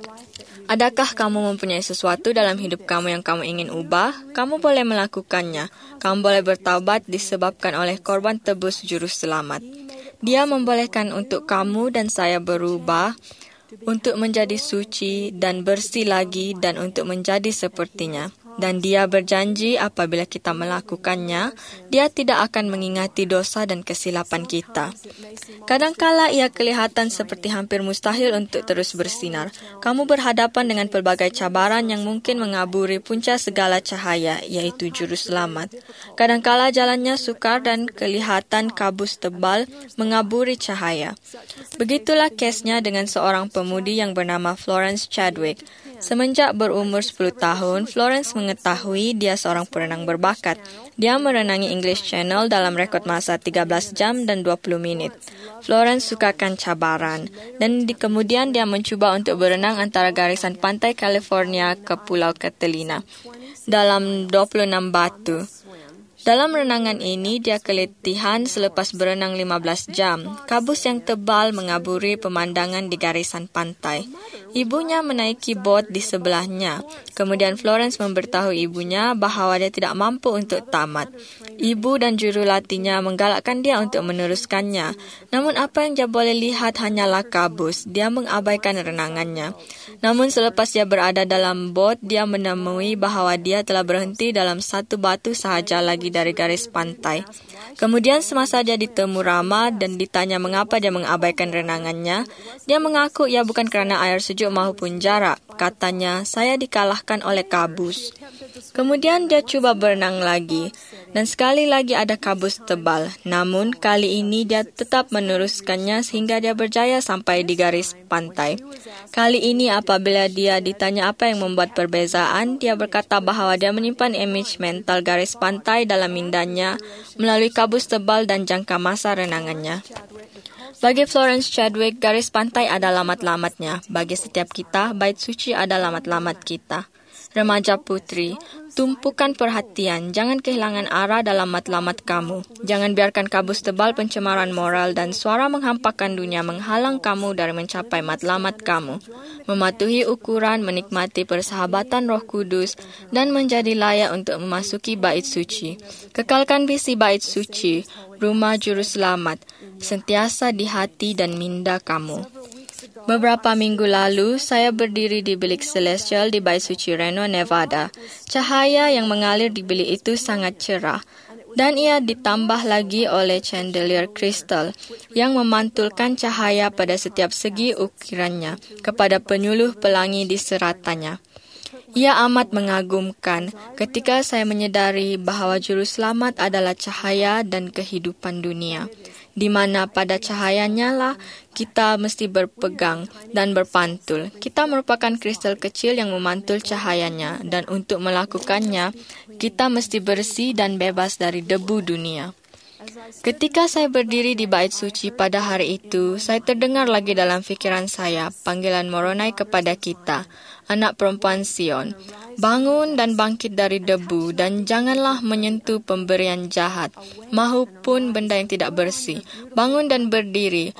Speaker 3: Adakah kamu mempunyai sesuatu dalam hidup kamu yang kamu ingin ubah? Kamu boleh melakukannya. Kamu boleh bertaubat disebabkan oleh korban tebus juru selamat. Dia membolehkan untuk kamu dan saya berubah, untuk menjadi suci dan bersih lagi dan untuk menjadi sepertinya. Dan dia berjanji apabila kita melakukannya, dia tidak akan mengingati dosa dan kesilapan kita. Kadangkala ia kelihatan seperti hampir mustahil untuk terus bersinar. Kamu berhadapan dengan pelbagai cabaran yang mungkin mengaburi punca segala cahaya, yaitu juru selamat. Kadangkala jalannya sukar dan kelihatan kabus tebal mengaburi cahaya. Begitulah kesnya dengan seorang pemudi yang bernama Florence Chadwick. Semenjak berumur 10 tahun, Florence mengetahui dia seorang perenang berbakat. Dia merenangi English Channel dalam rekod masa 13 jam dan 20 menit. Florence sukakan cabaran, dan kemudian dia mencuba untuk berenang antara garisan pantai California ke Pulau Catalina dalam 26 batu. Dalam renangan ini, dia keletihan selepas berenang 15 jam. Kabus yang tebal mengaburi pemandangan di garisan pantai. Ibunya menaiki bot di sebelahnya. Kemudian Florence memberitahu ibunya bahawa dia tidak mampu untuk tamat. Ibu dan jurulatihnya menggalakkan dia untuk meneruskannya. Namun apa yang dia boleh lihat hanyalah kabus. Dia mengabaikan renangannya. Namun selepas dia berada dalam bot, dia menemui bahawa dia telah berhenti dalam satu batu sahaja lagi dari garis pantai. Kemudian semasa dia ditemu Rama dan ditanya mengapa dia mengabaikan renangannya, dia mengaku ia bukan kerana air sejuk maupun jarak. Katanya, saya dikalahkan oleh kabus. Kemudian dia cuba berenang lagi, dan sekali lagi ada kabus tebal. Namun, kali ini dia tetap meneruskannya sehingga dia berjaya sampai di garis pantai. Kali ini apabila dia ditanya apa yang membuat perbezaan, dia berkata bahawa dia menyimpan image mental garis pantai dalam mindanya melalui kabus tebal dan jangka masa renangannya. Bagi Florence Chadwick, garis pantai adalah lamat-lamatnya. Bagi setiap kita, bait suci adalah lamat-lamat kita. Remaja putri, tumpukan perhatian, jangan kehilangan arah dalam matlamat kamu. Jangan biarkan kabus tebal pencemaran moral dan suara menghampakan dunia menghalang kamu dari mencapai matlamat kamu. Mematuhi ukuran, menikmati persahabatan Roh Kudus, dan menjadi layak untuk memasuki bait suci. Kekalkan visi bait suci, rumah juru selamat, sentiasa di hati dan minda kamu. Beberapa minggu lalu, saya berdiri di bilik Celestial di Bait Suci Reno, Nevada. Cahaya yang mengalir di bilik itu sangat cerah, dan ia ditambah lagi oleh chandelier kristal yang memantulkan cahaya pada setiap segi ukirannya kepada penyuluh pelangi di seratannya. Ia amat mengagumkan ketika saya menyadari bahawa Juru Selamat adalah cahaya dan kehidupan dunia, di mana pada cahayanya lah kita mesti berpegang dan berpantul. Kita merupakan kristal kecil yang memantul cahayanya, dan untuk melakukannya, kita mesti bersih dan bebas dari debu dunia. Ketika saya berdiri di bait suci pada hari itu, saya terdengar lagi dalam fikiran saya panggilan Moroni kepada kita, anak perempuan Sion. Bangun dan bangkit dari debu, dan janganlah menyentuh pemberian jahat, maupun benda yang tidak bersih. Bangun dan berdiri,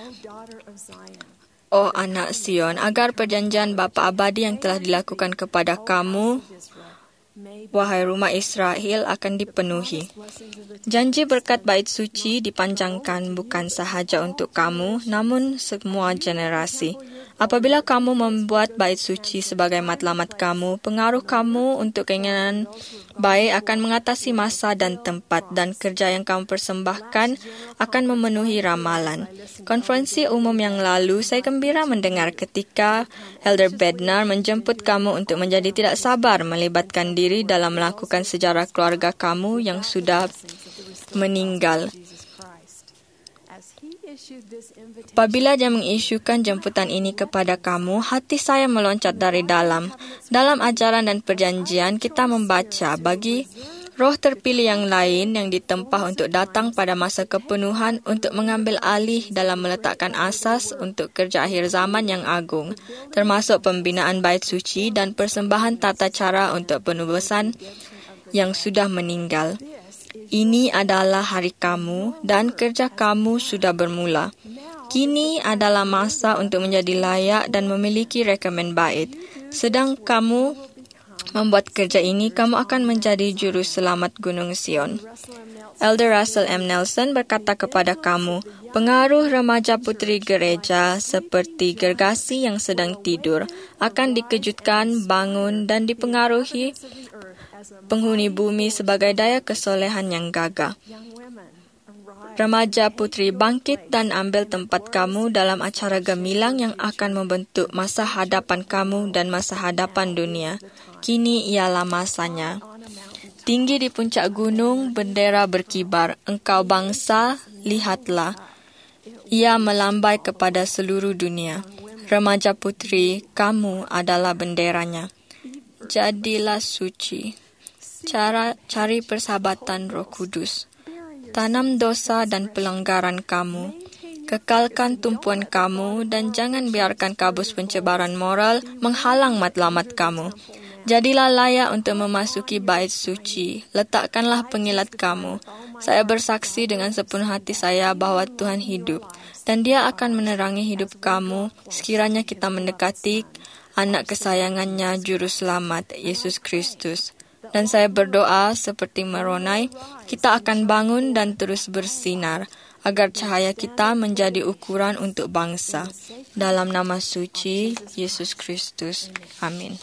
Speaker 3: oh anak Sion, agar perjanjian Bapa abadi yang telah dilakukan kepada kamu, wahai rumah Israel, akan dipenuhi. Janji berkat bait suci dipanjangkan bukan sahaja untuk kamu, namun semua generasi. Apabila kamu membuat bait suci sebagai matlamat kamu, pengaruh kamu untuk keinginan baik akan mengatasi masa dan tempat, dan kerja yang kamu persembahkan akan memenuhi ramalan. Konferensi umum yang lalu, saya gembira mendengar ketika Elder Bednar menjemput kamu untuk menjadi tidak sabar melibatkan diri dalam melakukan sejarah keluarga kamu yang sudah meninggal. Apabila dia mengisyukan jemputan ini kepada kamu, hati saya meloncat dari dalam. Dalam ajaran dan perjanjian, kita membaca bagi roh terpilih yang lain yang ditempah untuk datang pada masa kepenuhan untuk mengambil alih dalam meletakkan asas untuk kerja akhir zaman yang agung, termasuk pembinaan bait suci dan persembahan tata cara untuk penubusan yang sudah meninggal. Ini adalah hari kamu dan kerja kamu sudah bermula. Kini adalah masa untuk menjadi layak dan memiliki rekomen bait. Sedang kamu membuat kerja ini, kamu akan menjadi juru selamat Gunung Sion. Elder Russell M. Nelson berkata kepada kamu, pengaruh remaja putri gereja seperti gergasi yang sedang tidur akan dikejutkan, bangun dan dipengaruhi penghuni bumi sebagai daya kesolehan yang gagah. Remaja putri, bangkit dan ambil tempat kamu dalam acara gemilang yang akan membentuk masa hadapan kamu dan masa hadapan dunia. Kini ialah masanya. Tinggi di puncak gunung, bendera berkibar. Engkau bangsa, lihatlah. Ia melambai kepada seluruh dunia. Remaja putri, kamu adalah benderanya. Jadilah suci. Cari persahabatan Roh Kudus. Tanam dosa dan pelanggaran kamu. Kekalkan tumpuan kamu dan jangan biarkan kabus pencemaran moral menghalang matlamat kamu. Jadilah layak untuk memasuki bait suci. Letakkanlah pengilat kamu. Saya bersaksi dengan sepenuh hati saya bahwa Tuhan hidup, dan Dia akan menerangi hidup kamu sekiranya kita mendekati anak kesayangannya, Juru Selamat, Yesus Kristus. Dan saya berdoa seperti Moroni, kita akan bangun dan terus bersinar, agar cahaya kita menjadi ukuran untuk bangsa. Dalam nama suci Yesus Kristus. Amin.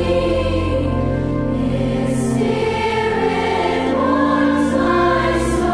Speaker 5: Spirit warms my soul.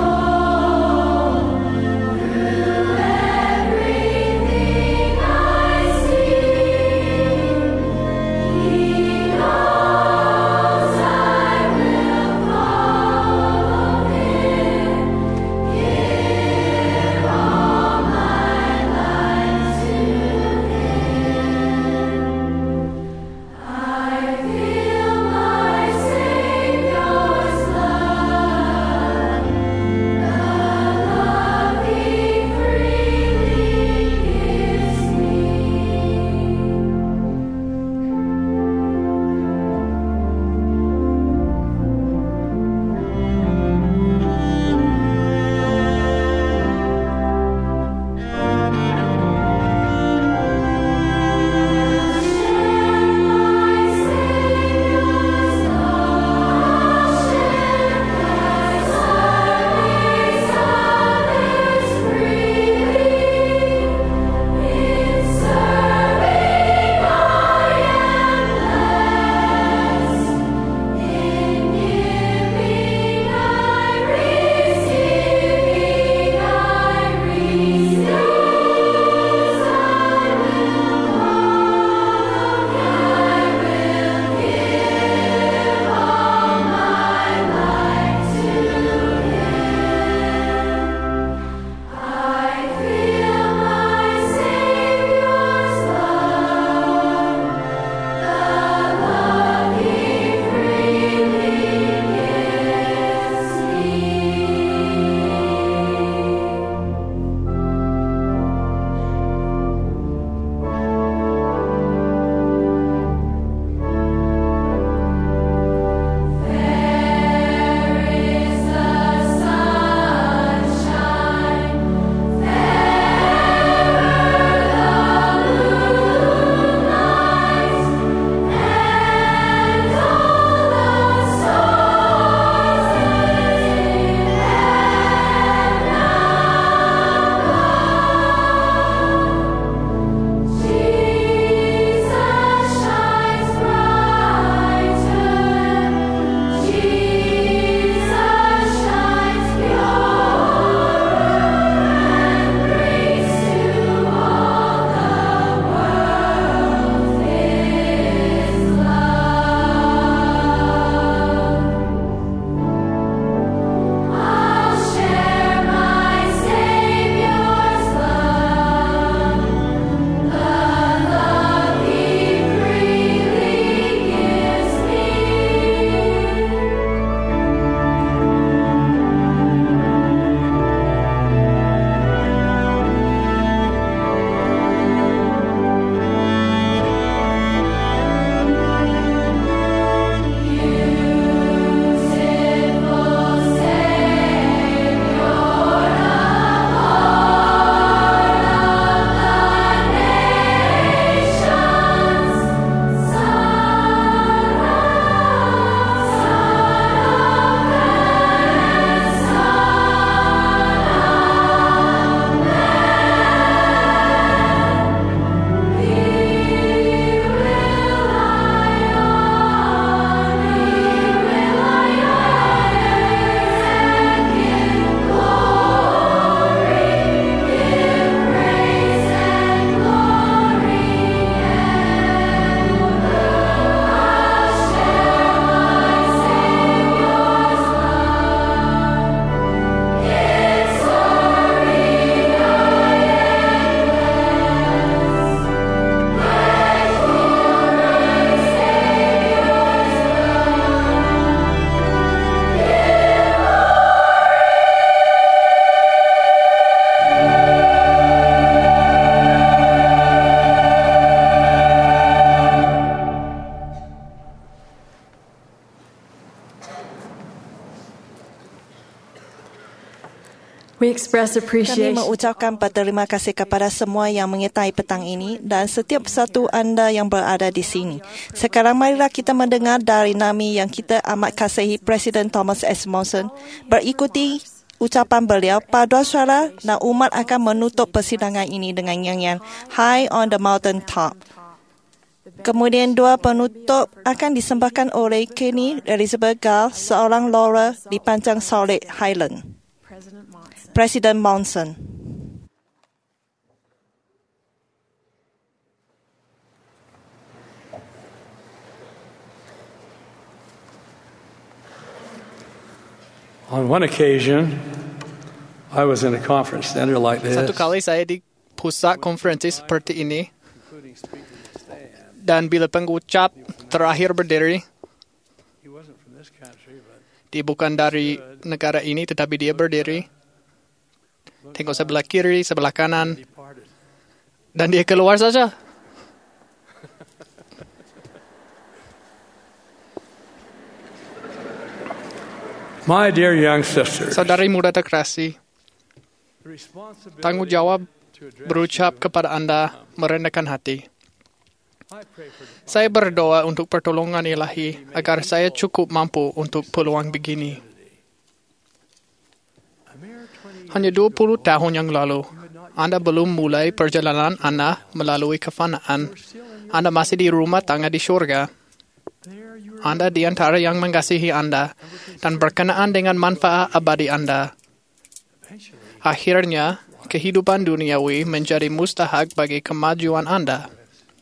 Speaker 4: We express
Speaker 2: Kami
Speaker 4: appreciation
Speaker 2: mengucapkan berterima kasih kepada semua yang menyertai petang ini dan setiap satu anda yang berada di sini. Sekarang marilah kita mendengar dari Nami yang kita amat kasihi Presiden Thomas S. Monson. Berikuti ucapan beliau, paduan suara dan umat akan menutup persidangan ini dengan nyanyian High on the Mountain Top. Kemudian dua penutup akan disembahkan oleh Kenny Elizabeth Gall, seorang lawyer di Panjang Solid Highland. Presiden Monson.
Speaker 5: On one occasion, I was in a conference center like this.
Speaker 6: Satu kali saya di pusat konferensi seperti ini, dan bila pengucap terakhir berdiri, dia bukan dari negara ini, tetapi dia berdiri. Tengok sebelah kiri, sebelah kanan, dan dia keluar saja.
Speaker 5: My dear young sisters,
Speaker 6: Saudari muda terkasih, tanggung jawab berucap kepada Anda merendahkan hati. Saya berdoa untuk pertolongan ilahi agar saya cukup mampu untuk peluang begini. Hanya 20 tahun yang lalu, Anda belum mulai perjalanan Anda melalui kefanaan. Anda masih di rumah tangga di syurga. Anda di antara yang mengasihi Anda dan berkenaan dengan manfaat abadi Anda. Akhirnya, kehidupan duniawi menjadi mustahak bagi kemajuan Anda.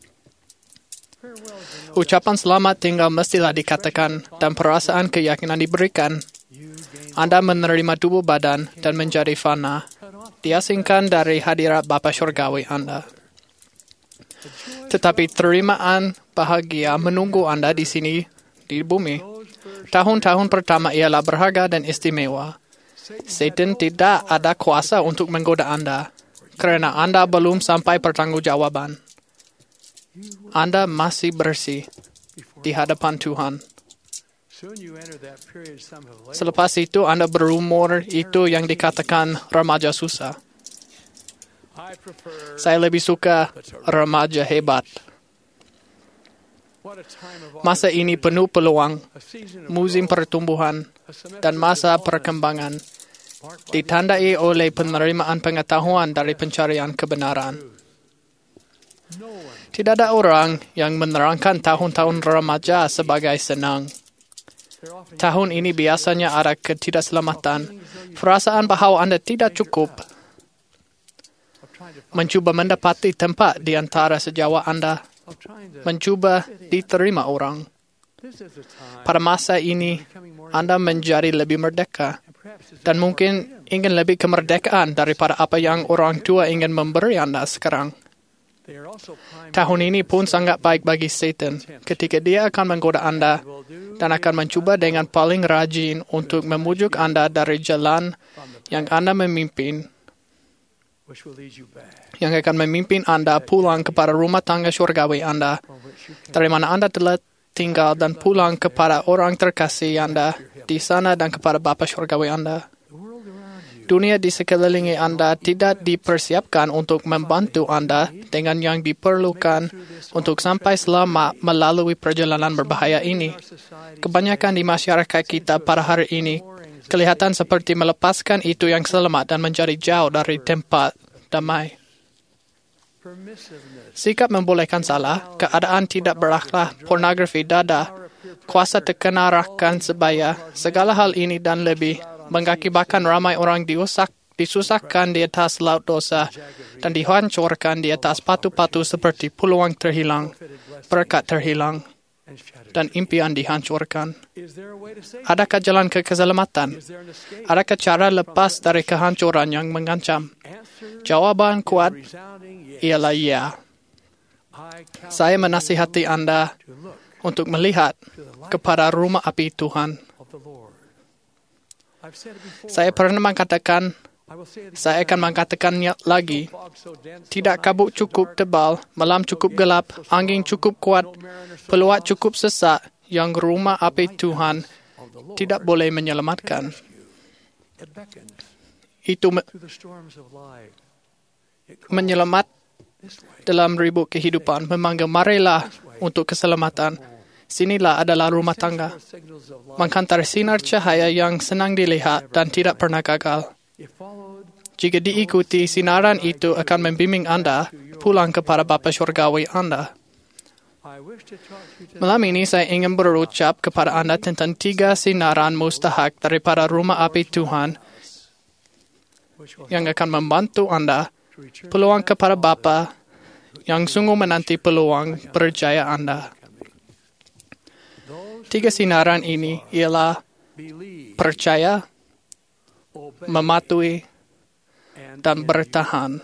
Speaker 6: Ucapan selamat tinggal mestilah dikatakan dan perasaan keyakinan diberikan. Anda menerima tubuh badan dan menjadi fana, diasingkan dari hadirat Bapa Syurgawi Anda. Tetapi terimaan bahagia menunggu Anda di sini, di bumi. Tahun-tahun pertama ialah berharga dan istimewa. Satan tidak ada kuasa untuk menggoda Anda, kerana Anda belum sampai pertanggungjawaban. Anda masih bersih di hadapan Tuhan. Selepas itu, Anda berumur itu yang dikatakan remaja susah. Saya lebih suka remaja hebat. Masa ini penuh peluang, musim pertumbuhan, dan masa perkembangan, ditandai oleh penerimaan pengetahuan dari pencarian kebenaran. Tidak ada orang yang menerangkan tahun-tahun remaja sebagai senang. Tahun ini biasanya ada ketidakselamatan, perasaan bahawa Anda tidak cukup, mencuba mendapati tempat di antara sejawat Anda, mencuba diterima orang. Pada masa ini, Anda menjadi lebih merdeka, dan mungkin ingin lebih kemerdekaan daripada apa yang orang tua ingin memberi Anda sekarang. Tahun ini pun sangat baik bagi Satan ketika dia akan menggoda Anda dan akan mencuba dengan paling rajin untuk memujuk Anda dari jalan yang Anda memimpin, yang akan memimpin Anda pulang kepada rumah tangga syurgawi Anda, dari mana Anda telah tinggal, dan pulang kepada orang terkasih Anda di sana dan kepada Bapa syurgawi Anda. Dunia di sekeliling Anda tidak dipersiapkan untuk membantu Anda dengan yang diperlukan untuk sampai selamat melalui perjalanan berbahaya ini. Kebanyakan di masyarakat kita pada hari ini kelihatan seperti melepaskan itu yang selamat dan menjadi jauh dari tempat damai. Sikap membolehkan salah, keadaan tidak berakhlak, pornografi dada, kuasa tekan arahkan sebaya, segala hal ini dan lebih mengakibatkan ramai orang disusahkan di atas laut dosa dan dihancurkan di atas patu-patu seperti peluang terhilang, berkat terhilang, dan impian dihancurkan. Adakah jalan ke keselamatan? Adakah cara lepas dari kehancuran yang mengancam? Jawaban kuat ialah ya. Saya menasihati Anda untuk melihat kepada rumah api Tuhan. Saya pernah mengatakan, saya akan mengatakannya lagi. Tidak kabut cukup tebal, malam cukup gelap, angin cukup kuat, peluat cukup sesak, yang rumah api Tuhan tidak boleh menyelamatkan. itu menyelamat dalam ribu kehidupan, memanggil marilah untuk keselamatan. Sinilah adalah rumah tangga, menghantar sinar cahaya yang senang dilihat dan tidak pernah gagal. Jika diikuti, sinaran itu akan membimbing Anda pulang kepada Bapa Syurgawi Anda. Malam ini saya ingin berucap kepada Anda tentang 3 sinaran mustahak daripada rumah api Tuhan yang akan membantu Anda peluang kepada Bapa yang sungguh menanti peluang berjaya Anda. 3 sinaran ini ialah percaya, mematuhi, dan bertahan.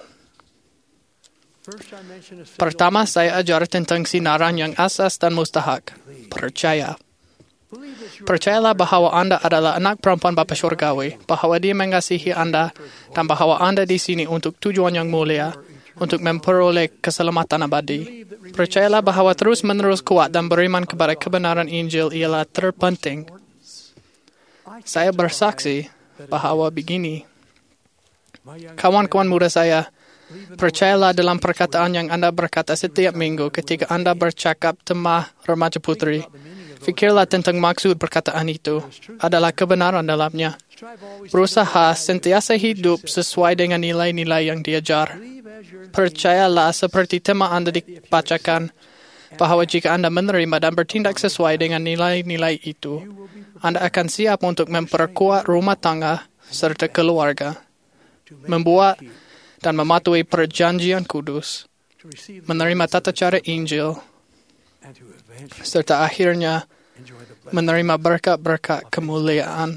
Speaker 6: Pertama, saya ajar tentang sinaran yang asas dan mustahak. Percaya. Percayalah bahawa Anda adalah anak perempuan Bapa Syurgawi, bahawa Dia mengasihi Anda, dan bahawa Anda di sini untuk tujuan yang mulia, untuk memperoleh keselamatan abadi. Percayalah bahawa terus-menerus kuat dan beriman kepada kebenaran Injil ialah terpenting. Saya bersaksi bahawa begini. Kawan-kawan muda saya, percayalah dalam perkataan yang Anda berkata setiap minggu ketika Anda bercakap tema remaja putri. Fikirlah tentang maksud perkataan itu, adalah kebenaran dalamnya. Berusaha sentiasa hidup sesuai dengan nilai-nilai yang diajar. Percayalah seperti tema Anda dibacakan, bahawa jika Anda menerima dan bertindak sesuai dengan nilai-nilai itu, Anda akan siap untuk memperkuat rumah tangga serta keluarga, membuat dan mematuhi perjanjian kudus, menerima tata cara Injil, serta akhirnya menerima berkat-berkat kemuliaan.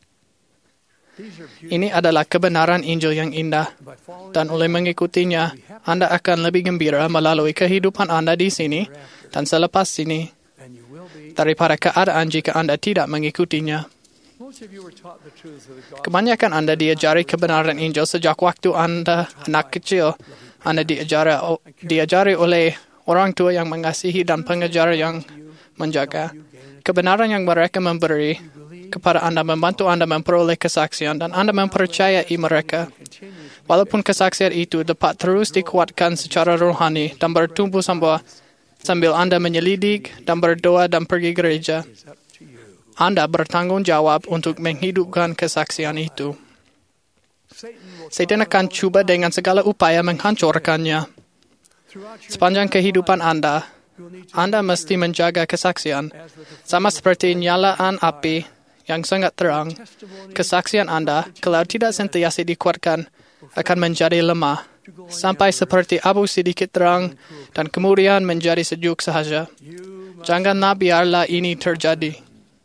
Speaker 6: Ini adalah kebenaran Injil yang indah, dan oleh mengikutinya, Anda akan lebih gembira melalui kehidupan Anda di sini dan selepas sini, daripada keadaan jika Anda tidak mengikutinya. Kebanyakan Anda diajari kebenaran Injil sejak waktu Anda anak kecil. Anda diajari oleh orang tua yang mengasihi dan pengajar yang menjaga. Kebenaran yang mereka memberi kepada Anda membantu Anda memperoleh kesaksian dan Anda mempercayai mereka. Walaupun kesaksian itu dapat terus dikuatkan secara rohani dan bertumbuh sambil Anda menyelidik dan berdoa dan pergi gereja, Anda bertanggung jawab untuk menghidupkan kesaksian itu. Setan akan cuba dengan segala upaya menghancurkannya. Sepanjang kehidupan Anda mesti menjaga kesaksian. Sama seperti nyalaan api yang sangat terang, kesaksian Anda, kalau tidak sentiasa dikuatkan, akan menjadi lemah, sampai seperti abu sedikit terang dan kemudian menjadi sejuk sahaja. Janganlah biarlah ini terjadi.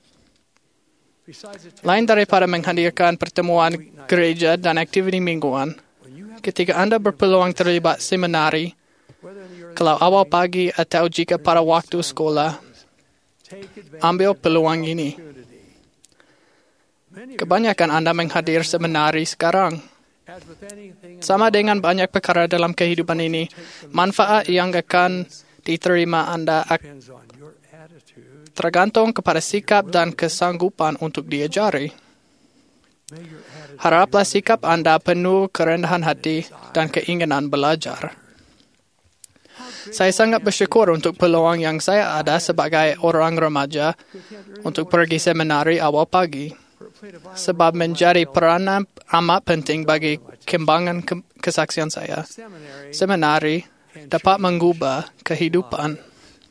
Speaker 6: Lain daripada menghadirkan pertemuan gereja dan aktiviti mingguan, ketika Anda berpeluang terlibat seminari, kalau awal pagi atau jika pada waktu sekolah, ambil peluang ini. Kebanyakan Anda menghadir seminari sekarang. Sama dengan banyak perkara dalam kehidupan ini, manfaat yang akan diterima Anda tergantung kepada sikap dan kesanggupan untuk diajari. Haraplah sikap Anda penuh kerendahan hati dan keinginan belajar. Saya sangat bersyukur untuk peluang yang saya ada sebagai orang remaja untuk pergi seminari awal pagi, sebab menjadi peranan amat penting bagi kembangan kesaksian saya. Seminari dapat mengubah kehidupan.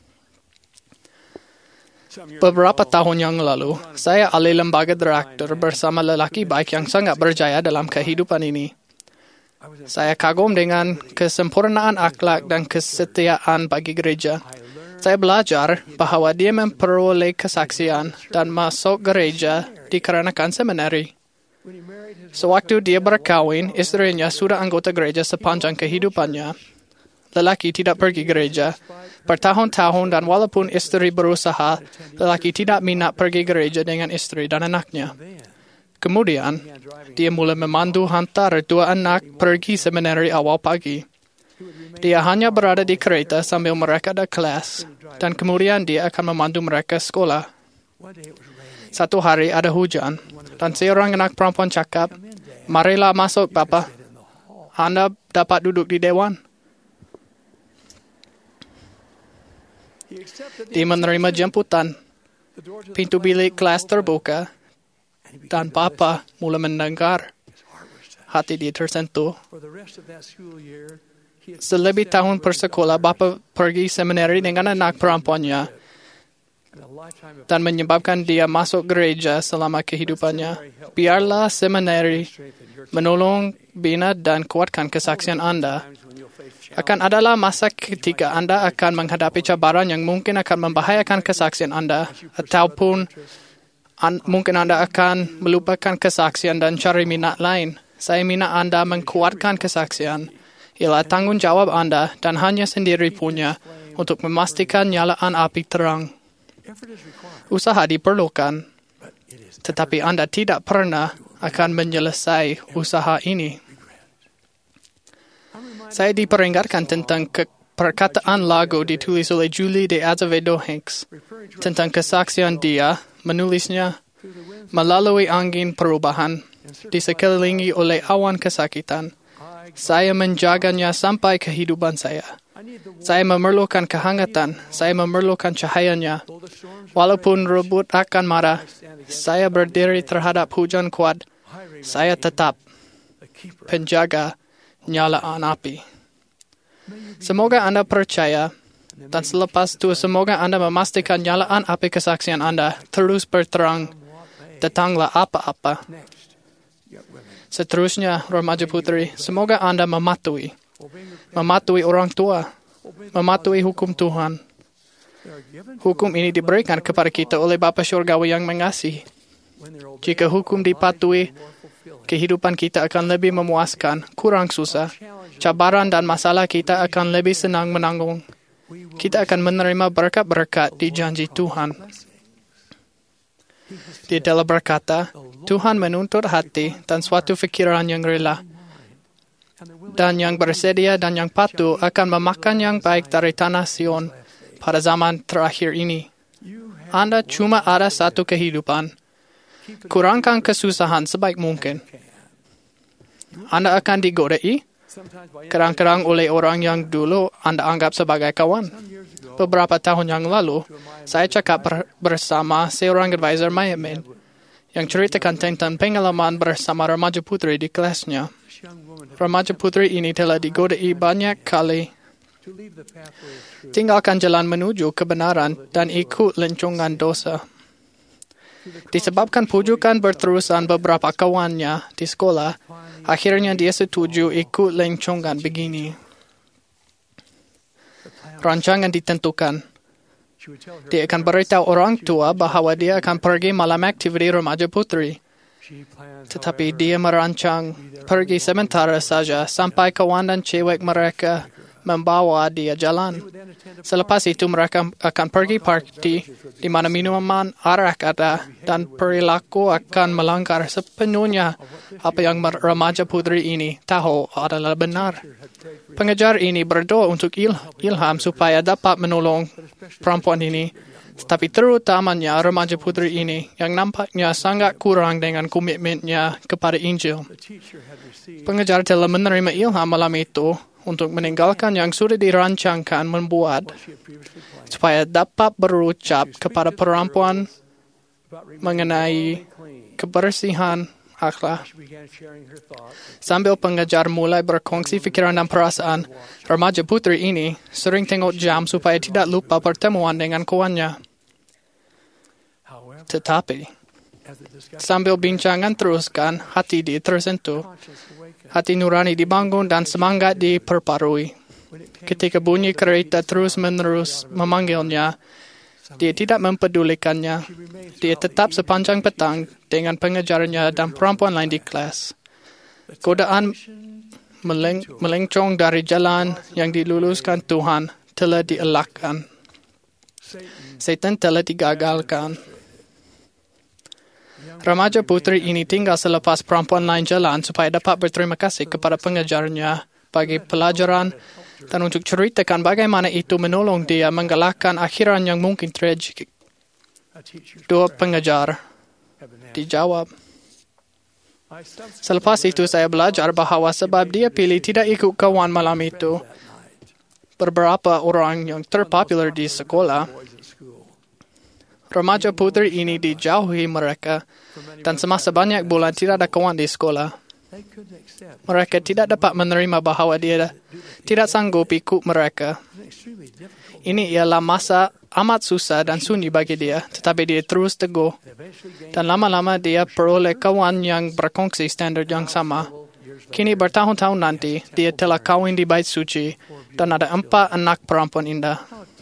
Speaker 6: Beberapa tahun yang lalu, saya ahli lembaga direktur bersama lelaki baik yang sangat berjaya dalam kehidupan ini. Saya kagum dengan kesempurnaan akhlak dan kesetiaan bagi gereja. Saya belajar bahawa dia memperoleh kesaksian dan masuk gereja dikarenakan seminari. Sewaktu dia berkahwin, istrinya sudah anggota gereja sepanjang kehidupannya. Lelaki tidak pergi gereja bertahun-tahun dan walaupun istri berusaha, lelaki tidak minat pergi gereja dengan istri dan anaknya. Kemudian, dia mulai memandu hantar 2 anak pergi seminari awal pagi. Dia hanya berada di kereta sambil mereka ada kelas, dan kemudian dia akan memandu mereka sekolah. Satu hari ada hujan, dan seorang anak perempuan cakap, Marilah masuk, Bapa. Anda dapat duduk di dewan. Dia menerima jemputan. Pintu bilik kelas terbuka. Dan Bapa mula mendengar. Hati dia tersentuh. Selebih tahun persekolah, Bapa pergi seminari dengan anak perempuannya dan menyebabkan dia masuk gereja selama kehidupannya. Biarlah seminari menolong, bina dan kuatkan kesaksian Anda. Akan adalah masa ketika Anda akan menghadapi cabaran yang mungkin akan membahayakan kesaksian Anda, ataupun mungkin Anda akan melupakan kesaksian dan cari minat lain. Saya minat Anda menguatkan kesaksian. Ialah tanggungjawab Anda dan hanya sendiri punya untuk memastikan nyalaan api terang. Usaha diperlukan, tetapi Anda tidak pernah akan menyelesaikan usaha ini. Saya diperingatkan tentang perkataan lagu ditulis oleh Julie de Azevedo Hanks tentang kesaksian dia menulisnya melalui angin perubahan, disekelilingi oleh awan kesakitan. Saya menjaganya sampai kehidupan saya. Saya memerlukan kehangatan. Saya memerlukan cahayanya. Walaupun rebut akan marah, saya berdiri terhadap hujan kuat. Saya tetap penjaga nyalaan api. Semoga Anda percaya, dan selepas itu semoga Anda memastikan nyalaan api kesaksian Anda terus berterang. Datanglah apa-apa. Seterusnya, remaja putri, semoga Anda mematuhi orang tua, mematuhi hukum Tuhan. Hukum ini diberikan kepada kita oleh Bapa Syurgawi yang mengasihi. Jika hukum dipatuhi, kehidupan kita akan lebih memuaskan, kurang susah. Cabaran dan masalah kita akan lebih senang menanggung. Kita akan menerima berkat-berkat di janji Tuhan. Dia telah berkata, Tuhan menuntut hati dan suatu fikiran yang rela. Dan yang bersedia dan yang patuh akan memakan yang baik dari tanah Sion pada zaman terakhir ini. Anda cuma ada satu kehidupan. Kurangkan kesusahan sebaik mungkin. Anda akan digodai, kadang-kadang oleh orang yang dulu Anda anggap sebagai kawan. Beberapa tahun yang lalu, saya cakap bersama seorang advisor Mayamin yang ceritakan tentang pengalaman bersama remaja putri di kelasnya. Remaja putri ini telah digodai banyak kali. Tinggalkan jalan menuju kebenaran dan ikut lencongan dosa. Disebabkan pujukan berterusan beberapa kawannya di sekolah, akhirnya dia setuju ikut lencongan begini. Rancangan ditentukan. Dia akan beritahu orang tua bahawa dia akan pergi malam aktiviti remaja putri. Tetapi dia merancang pergi sementara saja sampai kawan dan cewek mereka membawa dia jalan. Selepas itu mereka akan pergi parti di mana minuman arak ada dan perilaku akan melanggar sepenuhnya apa yang remaja putri ini tahu adalah benar. Pengajar ini berdoa untuk ilham supaya dapat menolong perempuan ini, tetapi terutamanya remaja putri ini yang nampaknya sangat kurang dengan komitmennya kepada Injil. Pengajar telah menerima ilham malam itu untuk meninggalkan yang sudah dirancangkan membuat supaya dapat berucap kepada perempuan mengenai kebersihan akhlak. Sambil pengajar mulai berkongsi fikiran dan perasaan, remaja putri ini sering tengok jam supaya tidak lupa pertemuan dengan kawannya. Tetapi, sambil bincangan teruskan, hati dia tersentuh. Hati nurani dibangun dan semangat diperbarui. Ketika bunyi kereta terus-menerus memanggilnya, dia tidak mempedulikannya. Dia tetap sepanjang petang dengan pengajarnya dan perempuan lain di kelas. Godaan melencong dari jalan yang diluluskan Tuhan telah dielakkan. Setan telah digagalkan. Remaja putri ini tinggal selepas perempuan lain jalan supaya dapat berterima kasih kepada pengajarnya bagi pelajaran dan untuk ceritakan bagaimana itu menolong dia menggalakkan akhiran yang mungkin tragik. Dua pengajar dijawab. Selepas itu saya belajar bahawa sebab dia pilih tidak ikut kawan malam itu, beberapa orang yang terpopular di sekolah, remaja putri ini dijauhi mereka dan semasa banyak bulan tidak ada kawan di sekolah. Mereka tidak dapat menerima bahawa dia tidak sanggup ikut mereka. Ini ialah masa amat susah dan sunyi bagi dia, tetapi dia terus teguh. Dan lama-lama dia peroleh kawan yang berkongsi standar yang sama. Kini bertahun-tahun nanti, dia telah kahwin di bait suci dan ada 4 anak perempuan indah.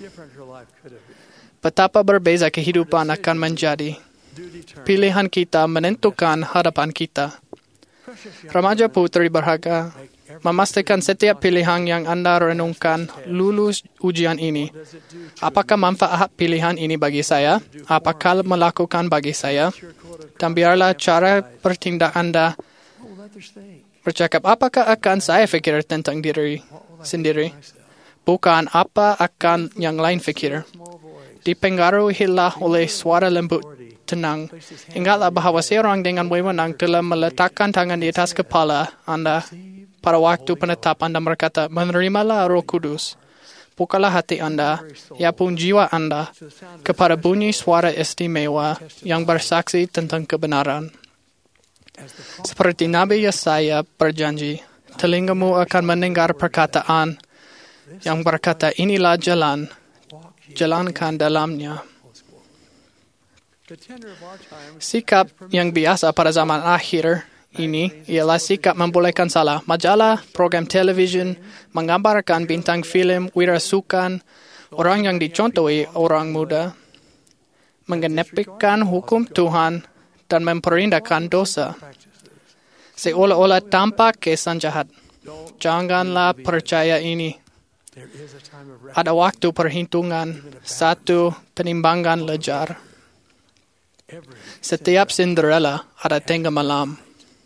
Speaker 6: Betapa berbeza kehidupan akan menjadi. Pilihan kita menentukan hadapan kita. Remaja putri berharga, memastikan setiap pilihan yang Anda renungkan lulus ujian ini. Apakah manfaat pilihan ini bagi saya? Apakah melakukan bagi saya? Dan biarlah cara bertindak Anda bercakap, apakah akan saya fikir tentang diri sendiri? Bukan apa akan yang lain fikir. Dipengaruhilah oleh suara lembut tenang. Ingatlah bahawa seorang dengan wewenang telah meletakkan tangan di atas kepala Anda pada waktu penetapan dan berkata, menerimalah Roh Kudus. Bukalah hati Anda, ya pun jiwa Anda, kepada bunyi suara istimewa yang bersaksi tentang kebenaran. Seperti Nabi Yesaya berjanji, telingamu akan mendengar perkataan yang berkata, inilah jalan, jalankan dalamnya. Sikap yang biasa pada zaman akhir ini ialah sikap membolehkan salah. Majalah, program televisyen, menggambarkan bintang filem, wirasukan, orang yang dicontohi orang muda, mengenepikan hukum Tuhan dan memperindahkan dosa. Seolah-olah tanpa kesan jahat. Janganlah percaya ini. Ada waktu perhitungan, satu penimbangan lejar. Setiap Cinderella ada tengah malam.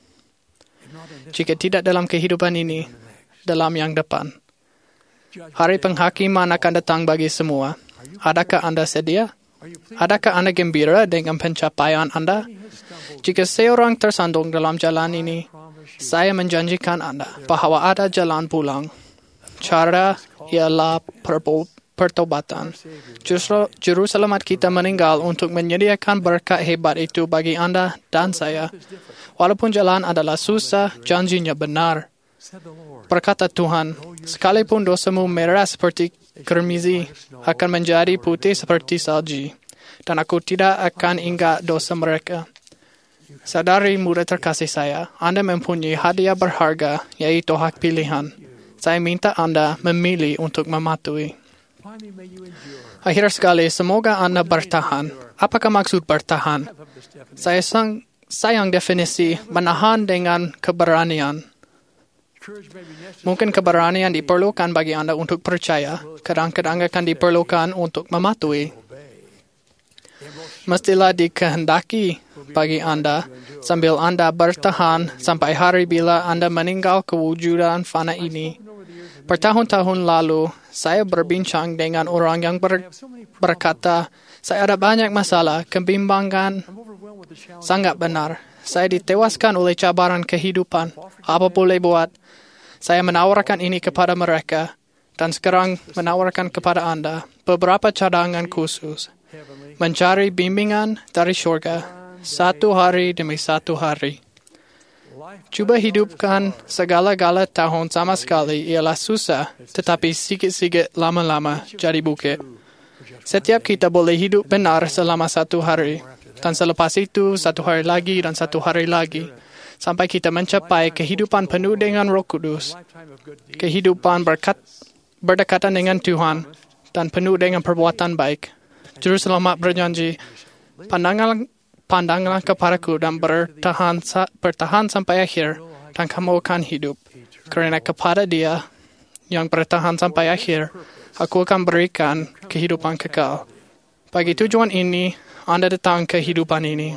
Speaker 6: Jika tidak dalam kehidupan ini, dalam yang depan. Hari penghakiman akan datang bagi semua. Adakah Anda sedia? Adakah Anda gembira dengan pencapaian Anda? Jika seorang tersandung dalam jalan ini, saya menjanjikan Anda bahawa ada jalan pulang. Cara ialah pertobatan. Juru selamat kita meninggal untuk menyediakan berkat hebat itu bagi Anda dan saya. Walaupun jalan adalah susah, janjinya benar. Berkata Tuhan, sekalipun dosamu merah seperti kermizi, akan menjadi putih seperti salji. Dan aku tidak akan ingat dosa mereka. Sadari muda terkasih saya, Anda mempunyai hadiah berharga, yaitu hak pilihan. Saya minta Anda memilih untuk mematuhi. Akhir sekali, semoga Anda bertahan. Apakah maksud bertahan? Saya sayang definisi menahan dengan keberanian. Mungkin keberanian diperlukan bagi Anda untuk percaya, kadang-kadang akan diperlukan untuk mematuhi. Mestilah dikehendaki bagi Anda sambil Anda bertahan sampai hari bila Anda meninggal kewujudan fana ini. Bertahun-tahun lalu, saya berbincang dengan orang yang berkata, saya ada banyak masalah, kebimbangan, sangat benar. Saya ditewaskan oleh cabaran kehidupan. Apa boleh buat? Saya menawarkan ini kepada mereka, dan sekarang menawarkan kepada Anda beberapa cadangan khusus. Mencari bimbingan dari syurga, 1 hari demi 1 hari. Cuba hidupkan segala-gala tahun sama sekali ialah susah, tetapi sikit-sikit lama-lama jadi bukit. Setiap kita boleh hidup benar selama 1 hari, dan selepas itu 1 hari lagi dan 1 hari lagi, sampai kita mencapai kehidupan penuh dengan Roh Kudus, kehidupan berdekatan dengan Tuhan, dan penuh dengan perbuatan baik. Juru Selamat berjanji, pandanglah kepadaku dan bertahan sampai akhir, dan kamu akan hidup. Kerana kepada Dia yang bertahan sampai akhir, aku akan berikan kehidupan kekal. Bagi tujuan ini, Anda datang ke kehidupan ini.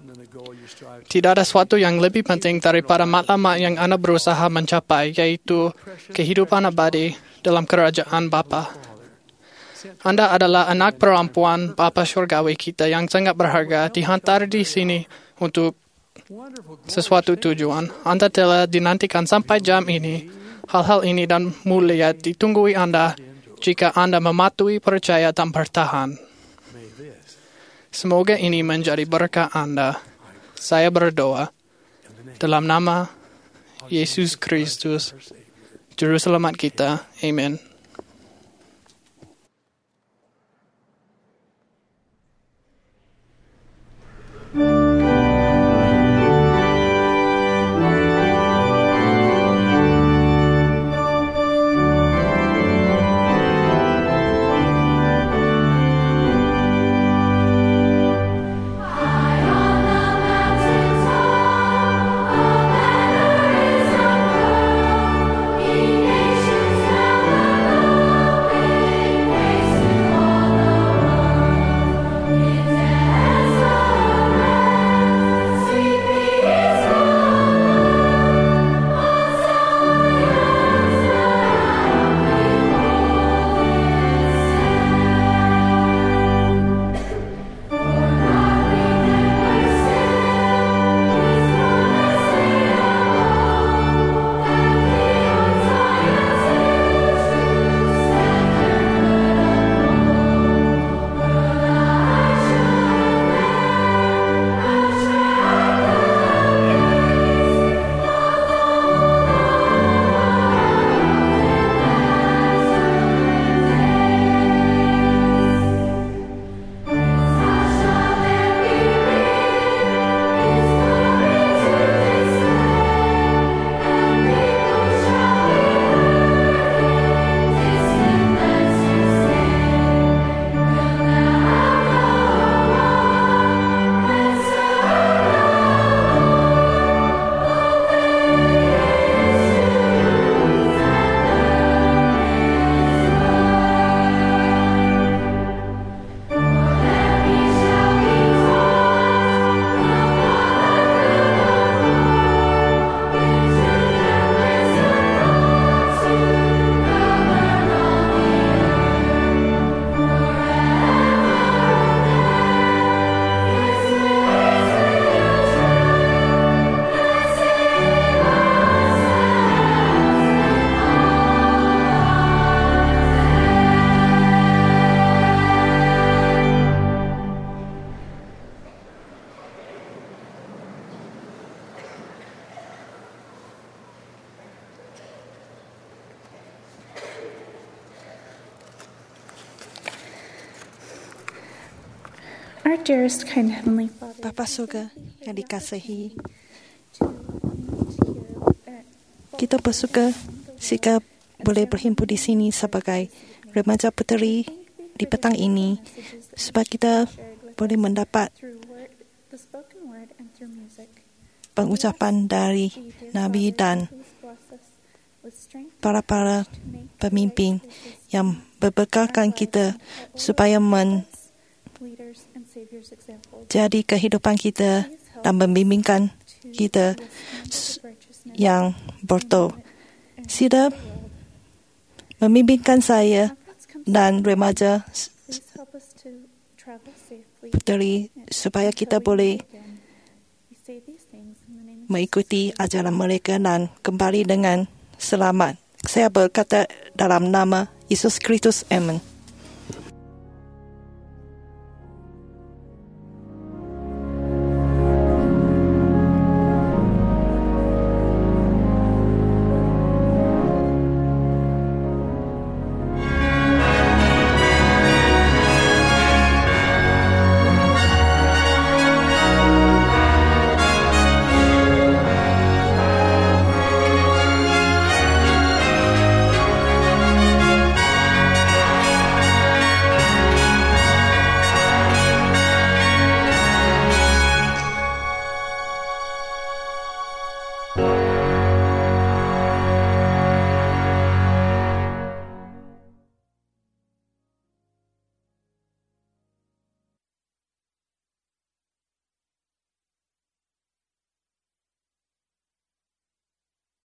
Speaker 6: Tidak ada sesuatu yang lebih penting daripada matlamat yang Anda berusaha mencapai, yaitu kehidupan abadi dalam kerajaan Bapa. Anda adalah anak perempuan Bapa Syurgawi kita yang sangat berharga, dihantar di sini untuk sesuatu tujuan. Anda telah dinantikan sampai jam ini. Hal-hal ini dan mulia ditunggui Anda jika Anda mematuhi, percaya, dan bertahan. Semoga ini menjadi berkah Anda. Saya berdoa dalam nama Yesus Kristus, Juru Selamat kita. Amin.
Speaker 7: Our dearest, kind Heavenly Father,
Speaker 2: Bapa surga yang dikasihi, kita bersuka jika boleh berhimpun di sini sebagai remaja puteri di petang ini, sebab kita boleh mendapat pengucapan dari Nabi dan para pemimpin yang berbekalkan kita supaya jadi kehidupan kita dan membimbingkan kita yang betul. Sila membimbingkan saya dan remaja puteri supaya kita boleh mengikuti ajaran mereka dan kembali dengan selamat. Saya berkata dalam nama Yesus Kristus. Amin.